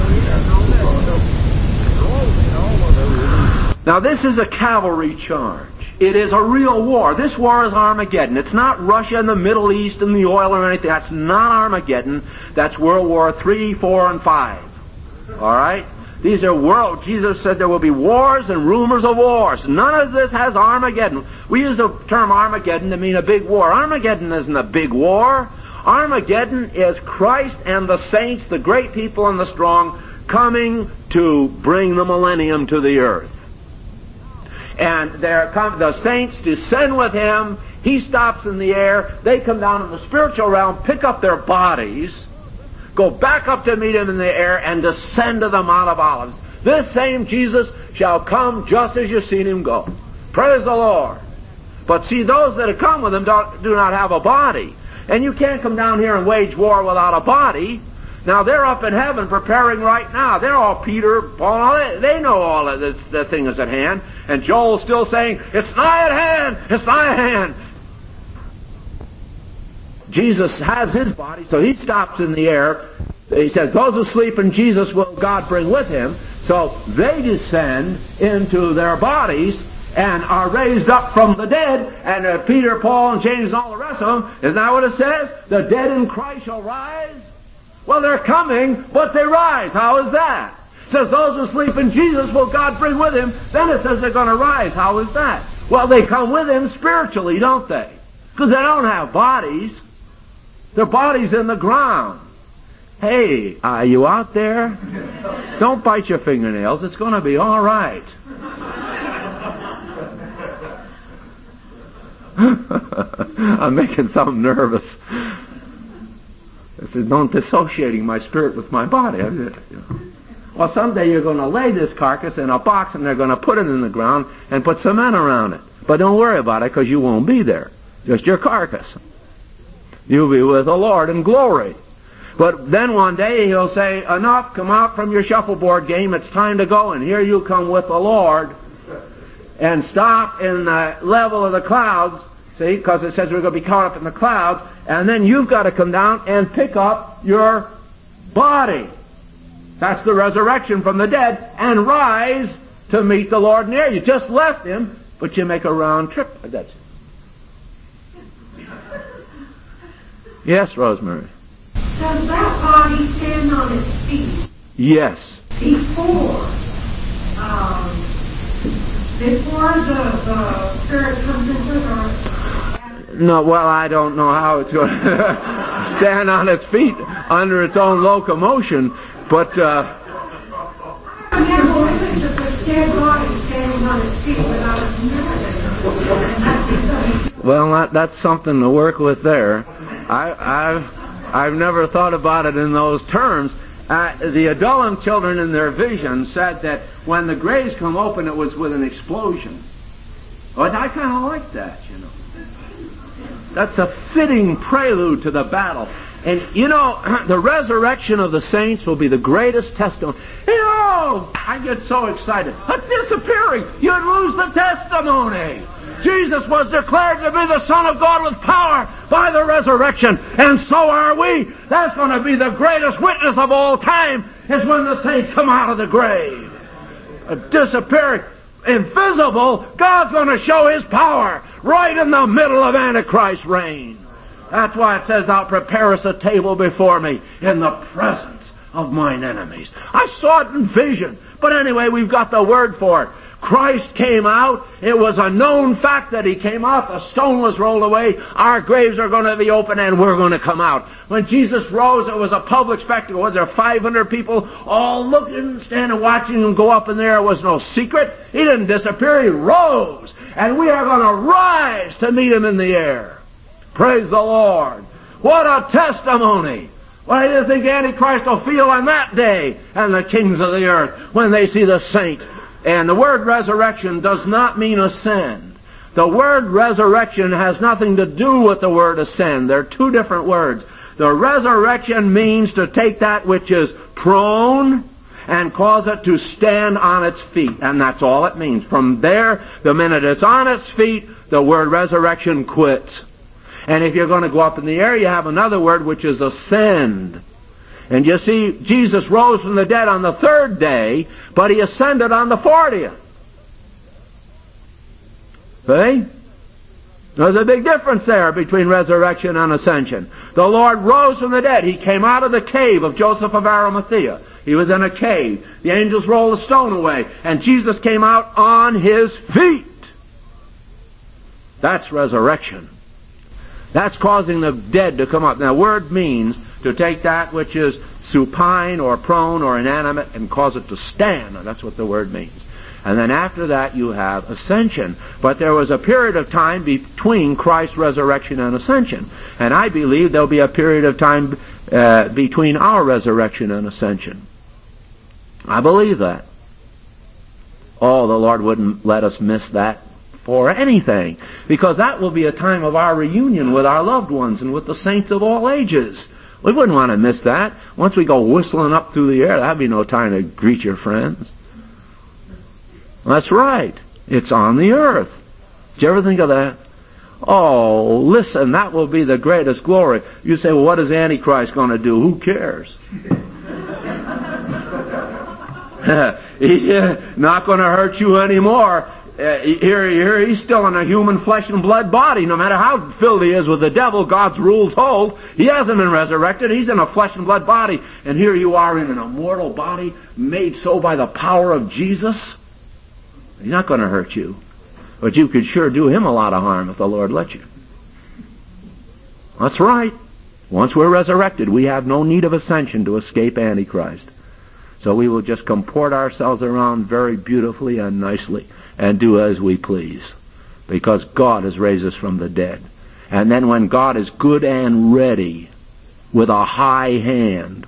horse. Now this is a cavalry charge. It is a real war. This war is Armageddon. It's not Russia and the Middle East and the oil or anything. That's not Armageddon. That's World War III, 4, and 5. All right? These are world. Jesus said there will be wars and rumors of wars. None of this has Armageddon. We use the term Armageddon to mean a big war. Armageddon isn't a big war. Armageddon is Christ and the saints, the great people and the strong, coming to bring the millennium to the earth. And the saints descend with him. He stops in the air. They come down in the spiritual realm, pick up their bodies, go back up to meet him in the air, and descend to the Mount of Olives. This same Jesus shall come just as you've seen him go. Praise the Lord. But see, those that have come with him do not have a body. And you can't come down here and wage war without a body. Now, they're up in heaven preparing right now. They're all Peter, Paul, they know all of this, the thing is at hand. And Joel's still saying, it's nigh at hand, it's nigh at hand. Jesus has his body, so he stops in the air. He says, those who sleep in Jesus will God bring with him. So they descend into their bodies and are raised up from the dead. And Peter, Paul, and James, and all the rest of them, isn't that what it says? The dead in Christ shall rise. Well, they're coming, but they rise. How is that? It says those who sleep in Jesus will God bring with him. Then it says they're going to rise. How is that? Well, they come with him spiritually, don't they? Because they don't have bodies. Their body's in the ground. Hey, are you out there? Don't bite your fingernails. It's going to be all right. I'm making some nervous. I said, don't dissociating my spirit with my body. Well, someday you're going to lay this carcass in a box and they're going to put it in the ground and put cement around it. But don't worry about it, because you won't be there. Just your carcass. You'll be with the Lord in glory. But then one day he'll say, enough, come out from your shuffleboard game, it's time to go, and here you come with the Lord, and stop in the level of the clouds, see, because it says we're going to be caught up in the clouds, and then you've got to come down and pick up your body. That's the resurrection from the dead, and rise to meet the Lord in the air. You just left him, but you make a round trip. That's it. Yes, Rosemary. Does that body stand on its feet? Yes. Before the spirit comes into it, or? No, well, I don't know how it's going to stand on its feet under its own locomotion, but I never listened to the dead body standing on its feet without its nerve. well, that's something to work with there. I've never thought about it in those terms. The Adullam children in their vision said that when the graves come open, it was with an explosion. But I kind of like that, you know. That's a fitting prelude to the battle. And, you know, the resurrection of the saints will be the greatest testimony. You know, I get so excited. A disappearing, you'd lose the testimony. Jesus was declared to be the Son of God with power by the resurrection, and so are we. That's going to be the greatest witness of all time, is when the saints come out of the grave. A disappearing, invisible, God's going to show His power right in the middle of Antichrist's reign. That's why it says, thou preparest a table before me in the presence of mine enemies. I saw it in vision, but anyway, we've got the word for it. Christ came out. It was a known fact that He came out. The stone was rolled away. Our graves are going to be open, and we're going to come out. When Jesus rose, it was a public spectacle. Was there 500 people all looking, standing, watching Him go up in there? It was no secret. He didn't disappear. He rose. And we are going to rise to meet Him in the air. Praise the Lord. What a testimony. What do you think Antichrist will feel on that day, and the kings of the earth, when they see the saint? And the word resurrection does not mean ascend. The word resurrection has nothing to do with the word ascend. They're two different words. The resurrection means to take that which is prone and cause it to stand on its feet. And that's all it means. From there, the minute it's on its feet, the word resurrection quits. And if you're going to go up in the air, you have another word, which is ascend. And you see, Jesus rose from the dead on the third day, but He ascended on the 40th. See? There's a big difference there between resurrection and ascension. The Lord rose from the dead. He came out of the cave of Joseph of Arimathea. He was in a cave. The angels rolled the stone away, and Jesus came out on His feet. That's resurrection. That's causing the dead to come up. Now, word means to take that which is supine or prone or inanimate and cause it to stand. Now, that's what the word means. And then after that you have ascension. But there was a period of time between Christ's resurrection and ascension. And I believe there'll be a period of time between our resurrection and ascension. I believe that. Oh, the Lord wouldn't let us miss that for anything, because that will be a time of our reunion with our loved ones and with the saints of all ages. We wouldn't want to miss that. Once we go whistling up through the air, that'd be no time to greet your friends. That's right. It's on the earth. Did you ever think of that? Oh, listen, that will be the greatest glory. You say, well, what is Antichrist going to do? Who cares? He's not going to hurt you anymore. Here he's still in a human flesh and blood body. No matter how filled he is with the devil, God's rules hold. He hasn't been resurrected. He's in a flesh and blood body. And here you are in an immortal body, made so by the power of Jesus. He's not going to hurt you. But you could sure do him a lot of harm if the Lord let you. That's right. Once we're resurrected, we have no need of ascension to escape Antichrist. So we will just comport ourselves around very beautifully and nicely and do as we please, because God has raised us from the dead. And then when God is good and ready, with a high hand,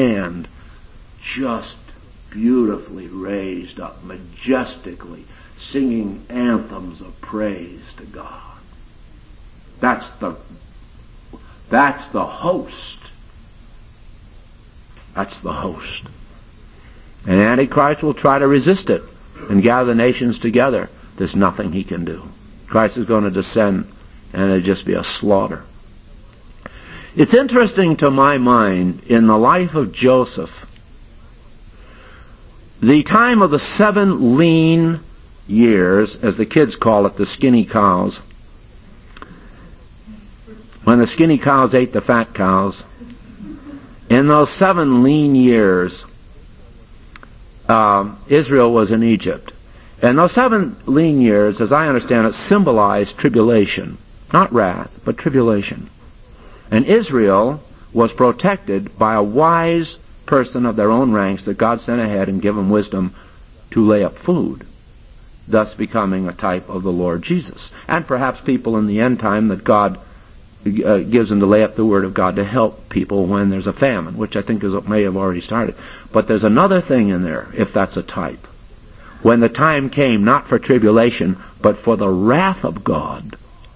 just beautifully raised up, majestically, singing anthems of praise to God. That's the host. That's the host. And Antichrist will try to resist it and gather the nations together. There's nothing he can do. Christ is going to descend, and it'll just be a slaughter. It's interesting to my mind, in the life of Joseph, the time of the 7 lean years, as the kids call it, the skinny cows, when the skinny cows ate the fat cows, in those 7 lean years, Israel was in Egypt. And those 7 lean years, as I understand it, symbolize tribulation. Not wrath, but tribulation. And Israel was protected by a wise person of their own ranks that God sent ahead and gave them wisdom to lay up food, thus becoming a type of the Lord Jesus. And perhaps people in the end time that God gives them to lay up the Word of God to help people when there's a famine, which I think may have already started. But there's another thing in there, if that's a type. When the time came, not for tribulation, but for the wrath of God,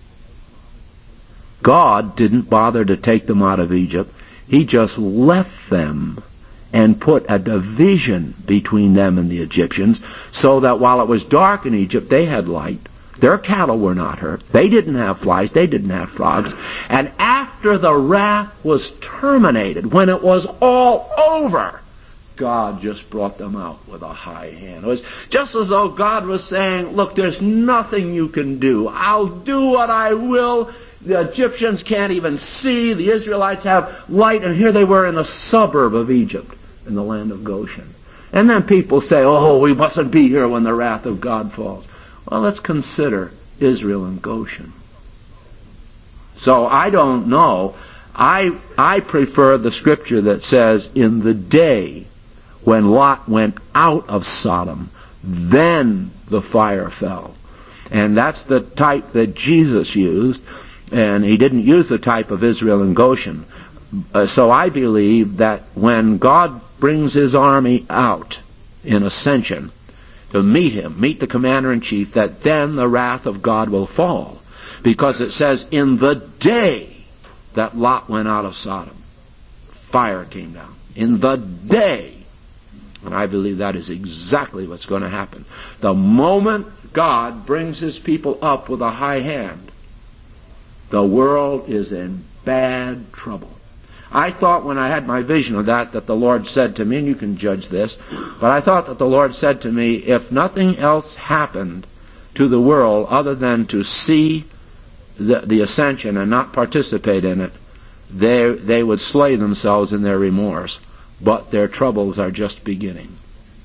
God didn't bother to take them out of Egypt. He just left them and put a division between them and the Egyptians, so that while it was dark in Egypt, they had light. Their cattle were not hurt. They didn't have flies. They didn't have frogs. And after the wrath was terminated, when it was all over, God just brought them out with a high hand. It was just as though God was saying, look, there's nothing you can do. I'll do what I will. The Egyptians can't even see. The Israelites have light. And here they were in the suburb of Egypt, in the land of Goshen. And then people say, oh, we mustn't be here when the wrath of God falls. Well, let's consider Israel and Goshen. So I don't know. I prefer the scripture that says, in the day when Lot went out of Sodom, then the fire fell. And that's the type that Jesus used, and he didn't use the type of Israel and Goshen. So I believe that when God brings his army out in ascension to meet him, meet the commander-in-chief, that then the wrath of God will fall. Because it says, in the day that Lot went out of Sodom, fire came down. In the day. And I believe that is exactly what's going to happen. The moment God brings his people up with a high hand, the world is in bad trouble. I thought when I had my vision of that the Lord said to me, and you can judge this, but I thought that the Lord said to me, if nothing else happened to the world other than to see the ascension and not participate in it, they would slay themselves in their remorse. But their troubles are just beginning.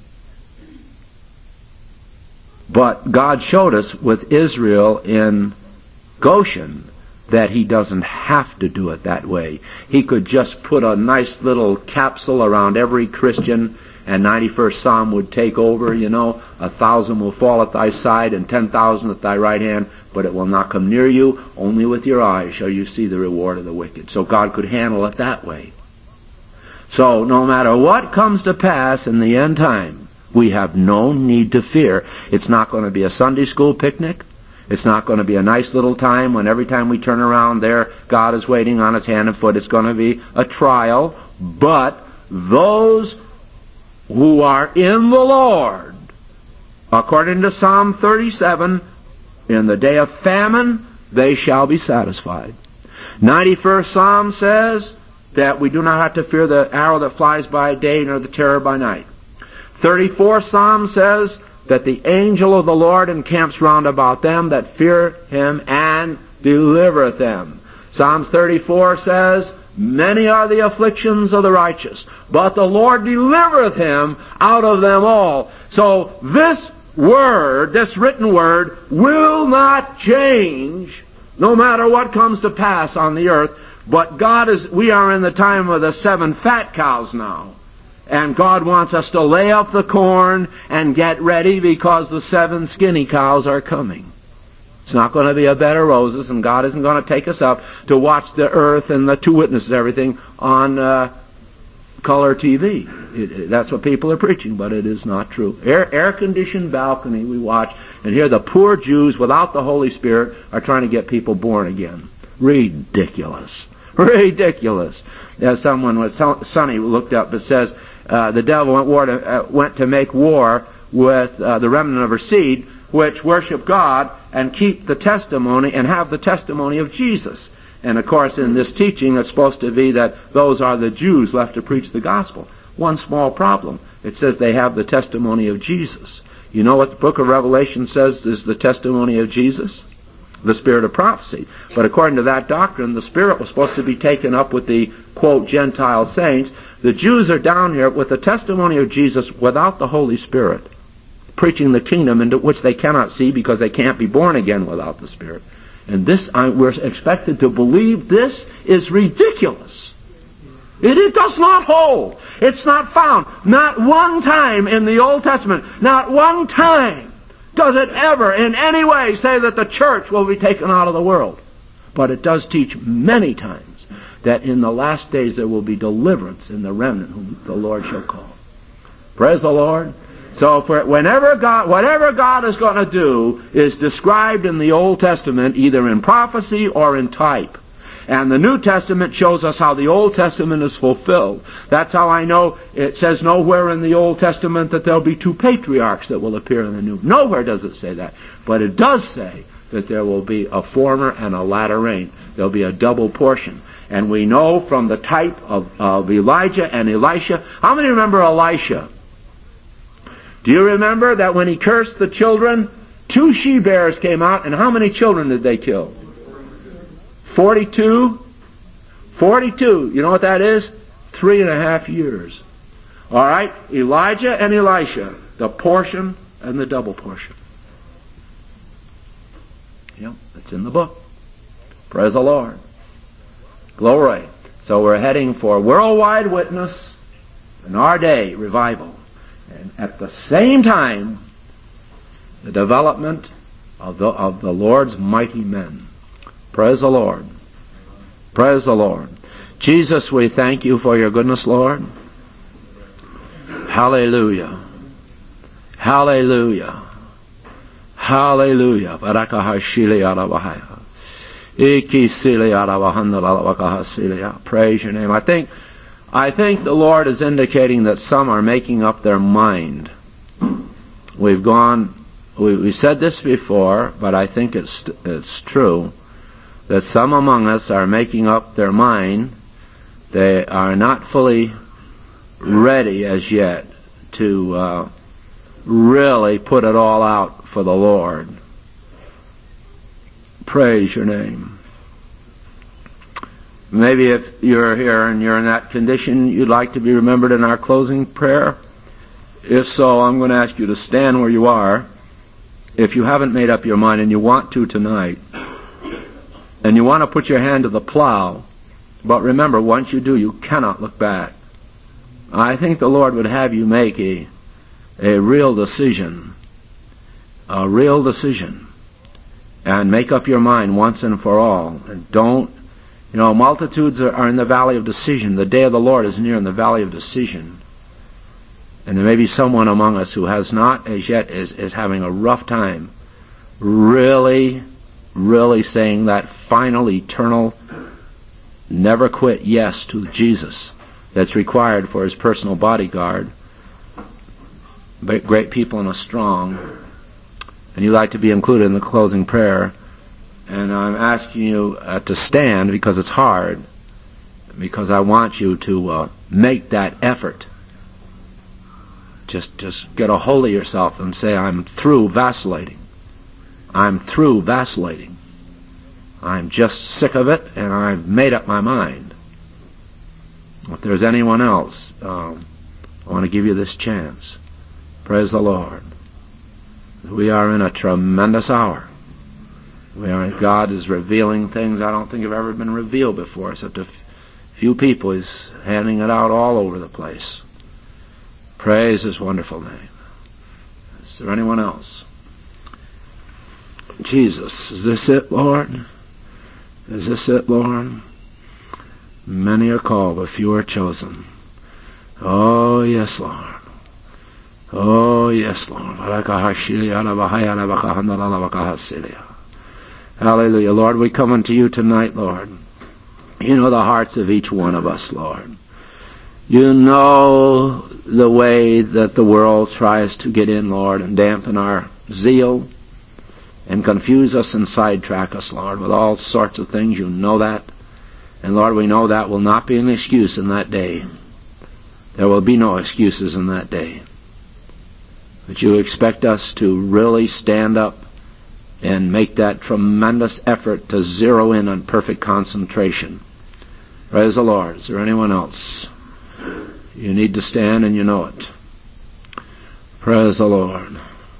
But God showed us with Israel in Goshen that he doesn't have to do it that way. He could just put a nice little capsule around every Christian, and 91st Psalm would take over, 1,000 will fall at thy side and 10,000 at thy right hand, but it will not come near you. Only with your eyes shall you see the reward of the wicked. So God could handle it that way. So no matter what comes to pass in the end time, we have no need to fear. It's not going to be a Sunday school picnic. It's not going to be a nice little time when every time we turn around there, God is waiting on his hand and foot. It's going to be a trial. But those who are in the Lord, according to Psalm 37, in the day of famine, they shall be satisfied. 91st Psalm says that we do not have to fear the arrow that flies by day nor the terror by night. 34th Psalm says that the angel of the Lord encamps round about them that fear him and delivereth them. Psalm 34 says, many are the afflictions of the righteous, but the Lord delivereth him out of them all. So this word, this written word, will not change no matter what comes to pass on the earth. But we are in the time of the 7 fat cows now. And God wants us to lay up the corn and get ready because the 7 skinny cows are coming. It's not going to be a bed of roses, and God isn't going to take us up to watch the earth and the 2 witnesses and everything on color TV. That's what people are preaching, but it is not true. Air-conditioned balcony we watch, And here the poor Jews without the Holy Spirit are trying to get people born again. Ridiculous. Ridiculous. As someone with Sonny looked up, it says the devil went to make war with the remnant of her seed, which worship God and keep the testimony and have the testimony of Jesus. And of course in this teaching it's supposed to be that those are the Jews left to preach the gospel. One small problem. It says they have the testimony of Jesus. You know what the book of Revelation says is the testimony of Jesus? The spirit of prophecy. But according to that doctrine, the spirit was supposed to be taken up with the, quote, Gentile saints. The Jews are down here with the testimony of Jesus without the Holy Spirit, preaching the kingdom into which they cannot see because they can't be born again without the Spirit. And this, we're expected to believe this is ridiculous. It does not hold. It's not found. Not one time in the Old Testament, not one time does it ever in any way say that the church will be taken out of the world. But it does teach many times that in the last days there will be deliverance in the remnant whom the Lord shall call. Praise the Lord. So whatever God is going to do is described in the Old Testament either in prophecy or in type. And the New Testament shows us how the Old Testament is fulfilled. That's how I know it says nowhere in the Old Testament that there'll be two patriarchs that will appear in the New. Nowhere does it say that. But it does say that there will be a former and a latter rain. There'll be a double portion. And we know from the type of Elijah and Elisha. How many remember Elisha? Do you remember that when he cursed the children, 2 she-bears came out, and how many children did they kill? 42? 42. You know what that is? 3.5 years. All right? Elijah and Elisha, the portion and the double portion. Yep, it's in the book. Praise the Lord. Glory. So we're heading for worldwide witness in our day, revival. And at the same time, the development of the Lord's mighty men. Praise the Lord. Praise the Lord. Jesus, we thank you for your goodness, Lord. Hallelujah. Hallelujah. Hallelujah. Praise your name. I think the Lord is indicating that some are making up their mind. We said this before, but I think it's true, that some among us are making up their mind. They are not fully ready as yet to really put it all out for the Lord. Praise your name. Maybe if you're here and you're in that condition, you'd like to be remembered in our closing prayer. If so, I'm going to ask you to stand where you are. If you haven't made up your mind and you want to tonight, and you want to put your hand to the plow, but remember, once you do, you cannot look back. I think the Lord would have you make a real decision, and make up your mind once and for all. And don't, multitudes are in the valley of decision. The day of the Lord is near in the valley of decision. And there may be someone among us who has not as yet is having a rough time really saying that final, eternal, never quit yes to Jesus that's required for his personal bodyguard. Great people and a strong. And you'd like to be included in the closing prayer. And I'm asking you to stand because it's hard, because I want you to make that effort. Just get a hold of yourself and say, I'm through vacillating. I'm through vacillating. I'm just sick of it, and I've made up my mind. If there's anyone else, I want to give you this chance. Praise the Lord. We are in a tremendous hour. God is revealing things I don't think have ever been revealed before, except a few people. He's handing it out all over the place. Praise his wonderful name. Is there anyone else? Jesus, is this it, Lord? Is this it, Lord? Many are called, but few are chosen. Oh, yes, Lord. Oh, yes, Lord. Hallelujah. Lord, we come unto you tonight, Lord. You know the hearts of each one of us, Lord. You know the way that the world tries to get in, Lord, and dampen our zeal and confuse us and sidetrack us, Lord, with all sorts of things. You know that. And Lord, we know that will not be an excuse in that day. There will be no excuses in that day. But you expect us to really stand up and make that tremendous effort to zero in on perfect concentration. Praise the Lord. Is there anyone else? You need to stand and you know it. Praise the Lord.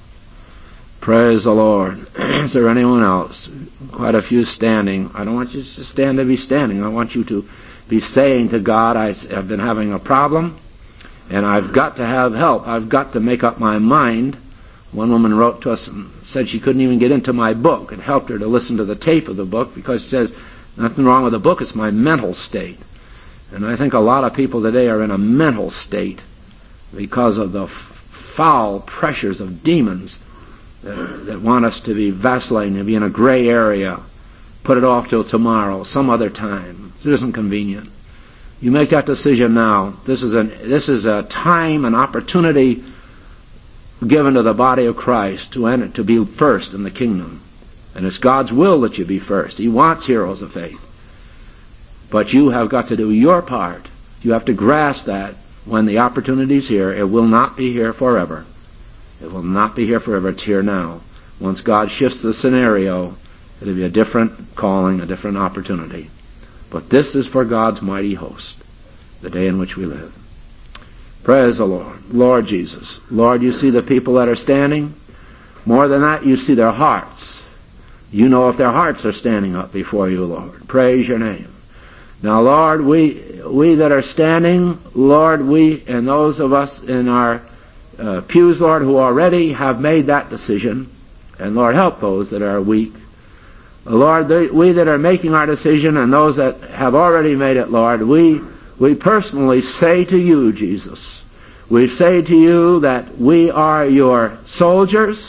Praise the Lord. Is there anyone else? Quite a few standing. I don't want you to stand to be standing. I want you to be saying to God, I've been having a problem, and I've got to have help. I've got to make up my mind. One woman wrote to us and said she couldn't even get into my book. It helped her to listen to the tape of the book because she says, nothing wrong with the book, it's my mental state. And I think a lot of people today are in a mental state because of the foul pressures of demons that want us to be vacillating, to be in a gray area. Put it off till tomorrow, some other time. It isn't convenient. You make that decision now. This is a time, an opportunity given to the body of Christ to enter, to be first in the kingdom. And it's God's will that you be first. He wants heroes of faith. But you have got to do your part. You have to grasp that when the opportunity's here. It will not be here forever. It will not be here forever. It's here now. Once God shifts the scenario, it'll be a different calling, a different opportunity. But this is for God's mighty host, the day in which we live. Praise the Lord. Lord Jesus. Lord, you see the people that are standing. More than that, you see their hearts. You know if their hearts are standing up before you, Lord. Praise your name. Now, Lord, we that are standing, Lord, we and those of us in our pews, Lord, who already have made that decision, and Lord, help those that are weak. Lord, we that are making our decision and those that have already made it, Lord, we personally say to you, Jesus, we say to you that we are your soldiers.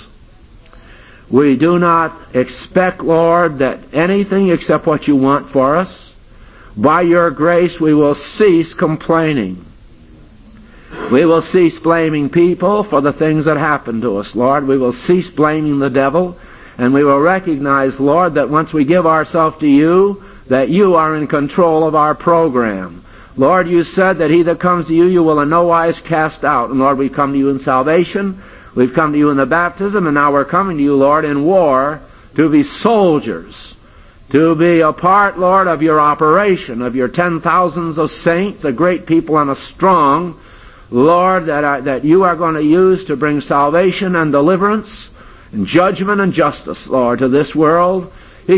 We do not expect, Lord, that anything except what you want for us. By your grace, we will cease complaining. We will cease blaming people for the things that happen to us, Lord. We will cease blaming the devil, and we will recognize, Lord, that once we give ourselves to you, that you are in control of our program. Lord, you said that he that comes to you, you will in no wise cast out. And Lord, we've come to you in salvation. We've come to you in the baptism, and now we're coming to you, Lord, in war to be soldiers, to be a part, Lord, of your operation, of your 10,000s of saints, a great people and a strong, Lord, that you are going to use to bring salvation and deliverance and judgment and justice, Lord, to this world.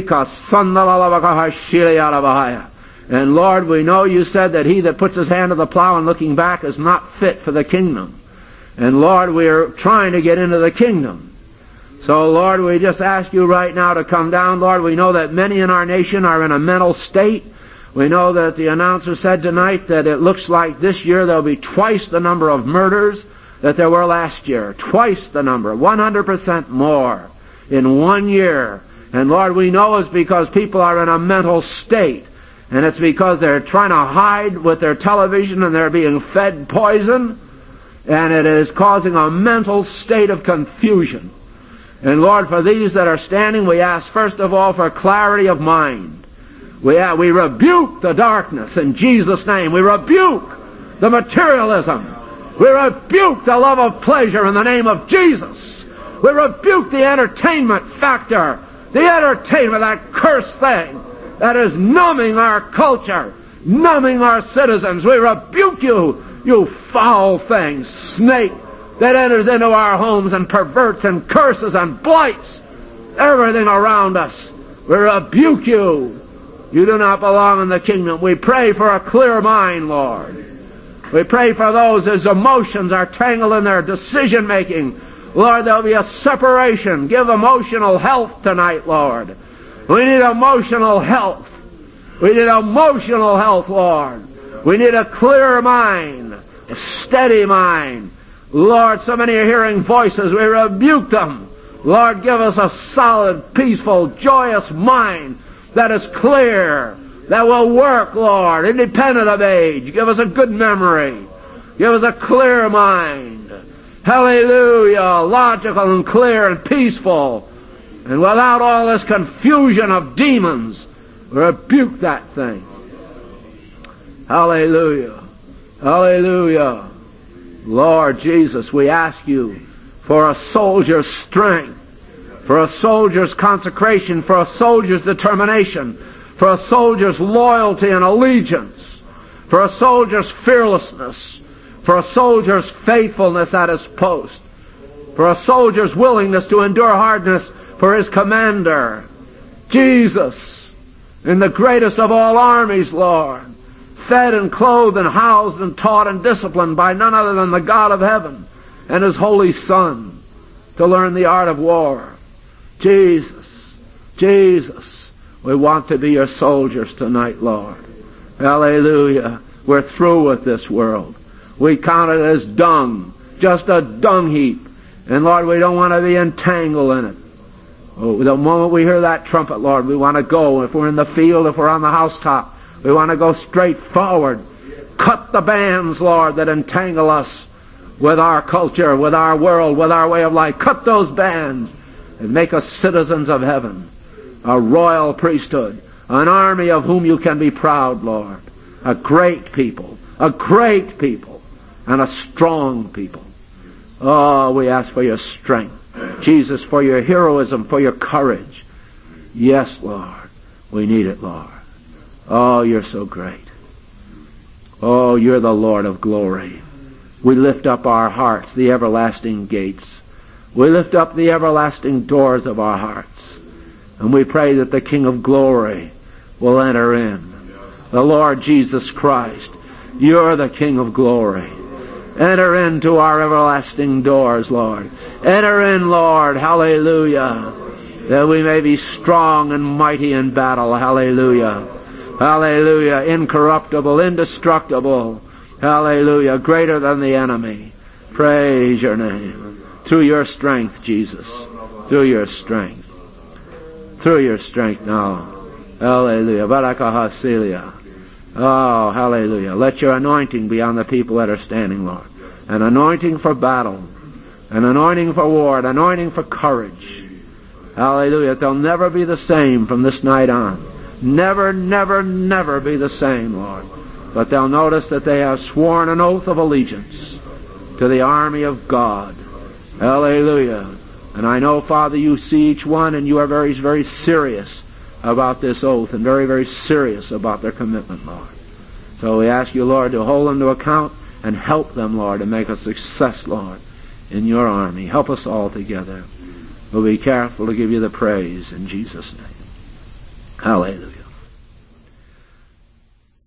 And Lord, we know you said that he that puts his hand to the plow and looking back is not fit for the kingdom. And Lord, we are trying to get into the kingdom. So Lord, we just ask you right now to come down. Lord, we know that many in our nation are in a mental state. We know that the announcer said tonight that it looks like this year there'll be twice the number of murders that there were last year. Twice the number. 100% more in 1 year. And Lord, we know it's because people are in a mental state. And it's because they're trying to hide with their television and they're being fed poison. And it is causing a mental state of confusion. And Lord, for these that are standing, we ask first of all for clarity of mind. We rebuke the darkness in Jesus' name. We rebuke the materialism. We rebuke the love of pleasure in the name of Jesus. We rebuke the entertainment factor. The entertainment, that cursed thing that is numbing our culture, numbing our citizens. We rebuke you, you foul thing, snake that enters into our homes and perverts and curses and blights everything around us. We rebuke you. You do not belong in the kingdom. We pray for a clear mind, Lord. We pray for those whose emotions are tangled in their decision-making. Lord, there'll be a separation. Give emotional health tonight, Lord. We need emotional health. We need emotional health, Lord. We need a clear mind, a steady mind. Lord, so many are hearing voices. We rebuke them. Lord, give us a solid, peaceful, joyous mind that is clear, that will work, Lord, independent of age. Give us a good memory. Give us a clear mind. Hallelujah. Logical and clear and peaceful. And without all this confusion of demons, rebuke that thing. Hallelujah. Hallelujah. Lord Jesus, we ask you for a soldier's strength, for a soldier's consecration, for a soldier's determination, for a soldier's loyalty and allegiance, for a soldier's fearlessness, for a soldier's faithfulness at his post, for a soldier's willingness to endure hardness for his commander. Jesus, in the greatest of all armies, Lord, fed and clothed and housed and taught and disciplined by none other than the God of heaven and His Holy Son to learn the art of war. Jesus, Jesus, we want to be your soldiers tonight, Lord. Hallelujah. We're through with this world. We count it as dung, just a dung heap. And Lord, we don't want to be entangled in it. Oh, the moment we hear that trumpet, Lord, we want to go. If we're in the field, if we're on the housetop, we want to go straight forward. Cut the bands, Lord, that entangle us with our culture, with our world, with our way of life. Cut those bands and make us citizens of heaven, a royal priesthood, an army of whom you can be proud, Lord. A great people, and a strong people. Oh, we ask for your strength. Jesus, for your heroism, for your courage. Yes, Lord, we need it, Lord. Oh, you're so great. Oh, you're the Lord of glory. We lift up our hearts, the everlasting gates. We lift up the everlasting doors of our hearts. And we pray that the King of glory will enter in. The Lord Jesus Christ, you're the King of glory. Enter into our everlasting doors, Lord. Enter in, Lord, hallelujah, that we may be strong and mighty in battle, hallelujah. Hallelujah, incorruptible, indestructible, hallelujah, greater than the enemy. Praise your name. Through your strength, Jesus. Through your strength. Through your strength now. Hallelujah. Barakahasilia. Oh, hallelujah. Let your anointing be on the people that are standing, Lord. An anointing for battle. An anointing for war. An anointing for courage. Hallelujah. They'll never be the same from this night on. Never, never, never be the same, Lord. But they'll notice that they have sworn an oath of allegiance to the army of God. Hallelujah. And I know, Father, you see each one, and you are very, very serious about this oath, and very, very serious about their commitment, Lord. So we ask you, Lord, to hold them to account and help them, Lord, to make a success, Lord, in your army. Help us all together. We'll be careful to give you the praise in Jesus' name.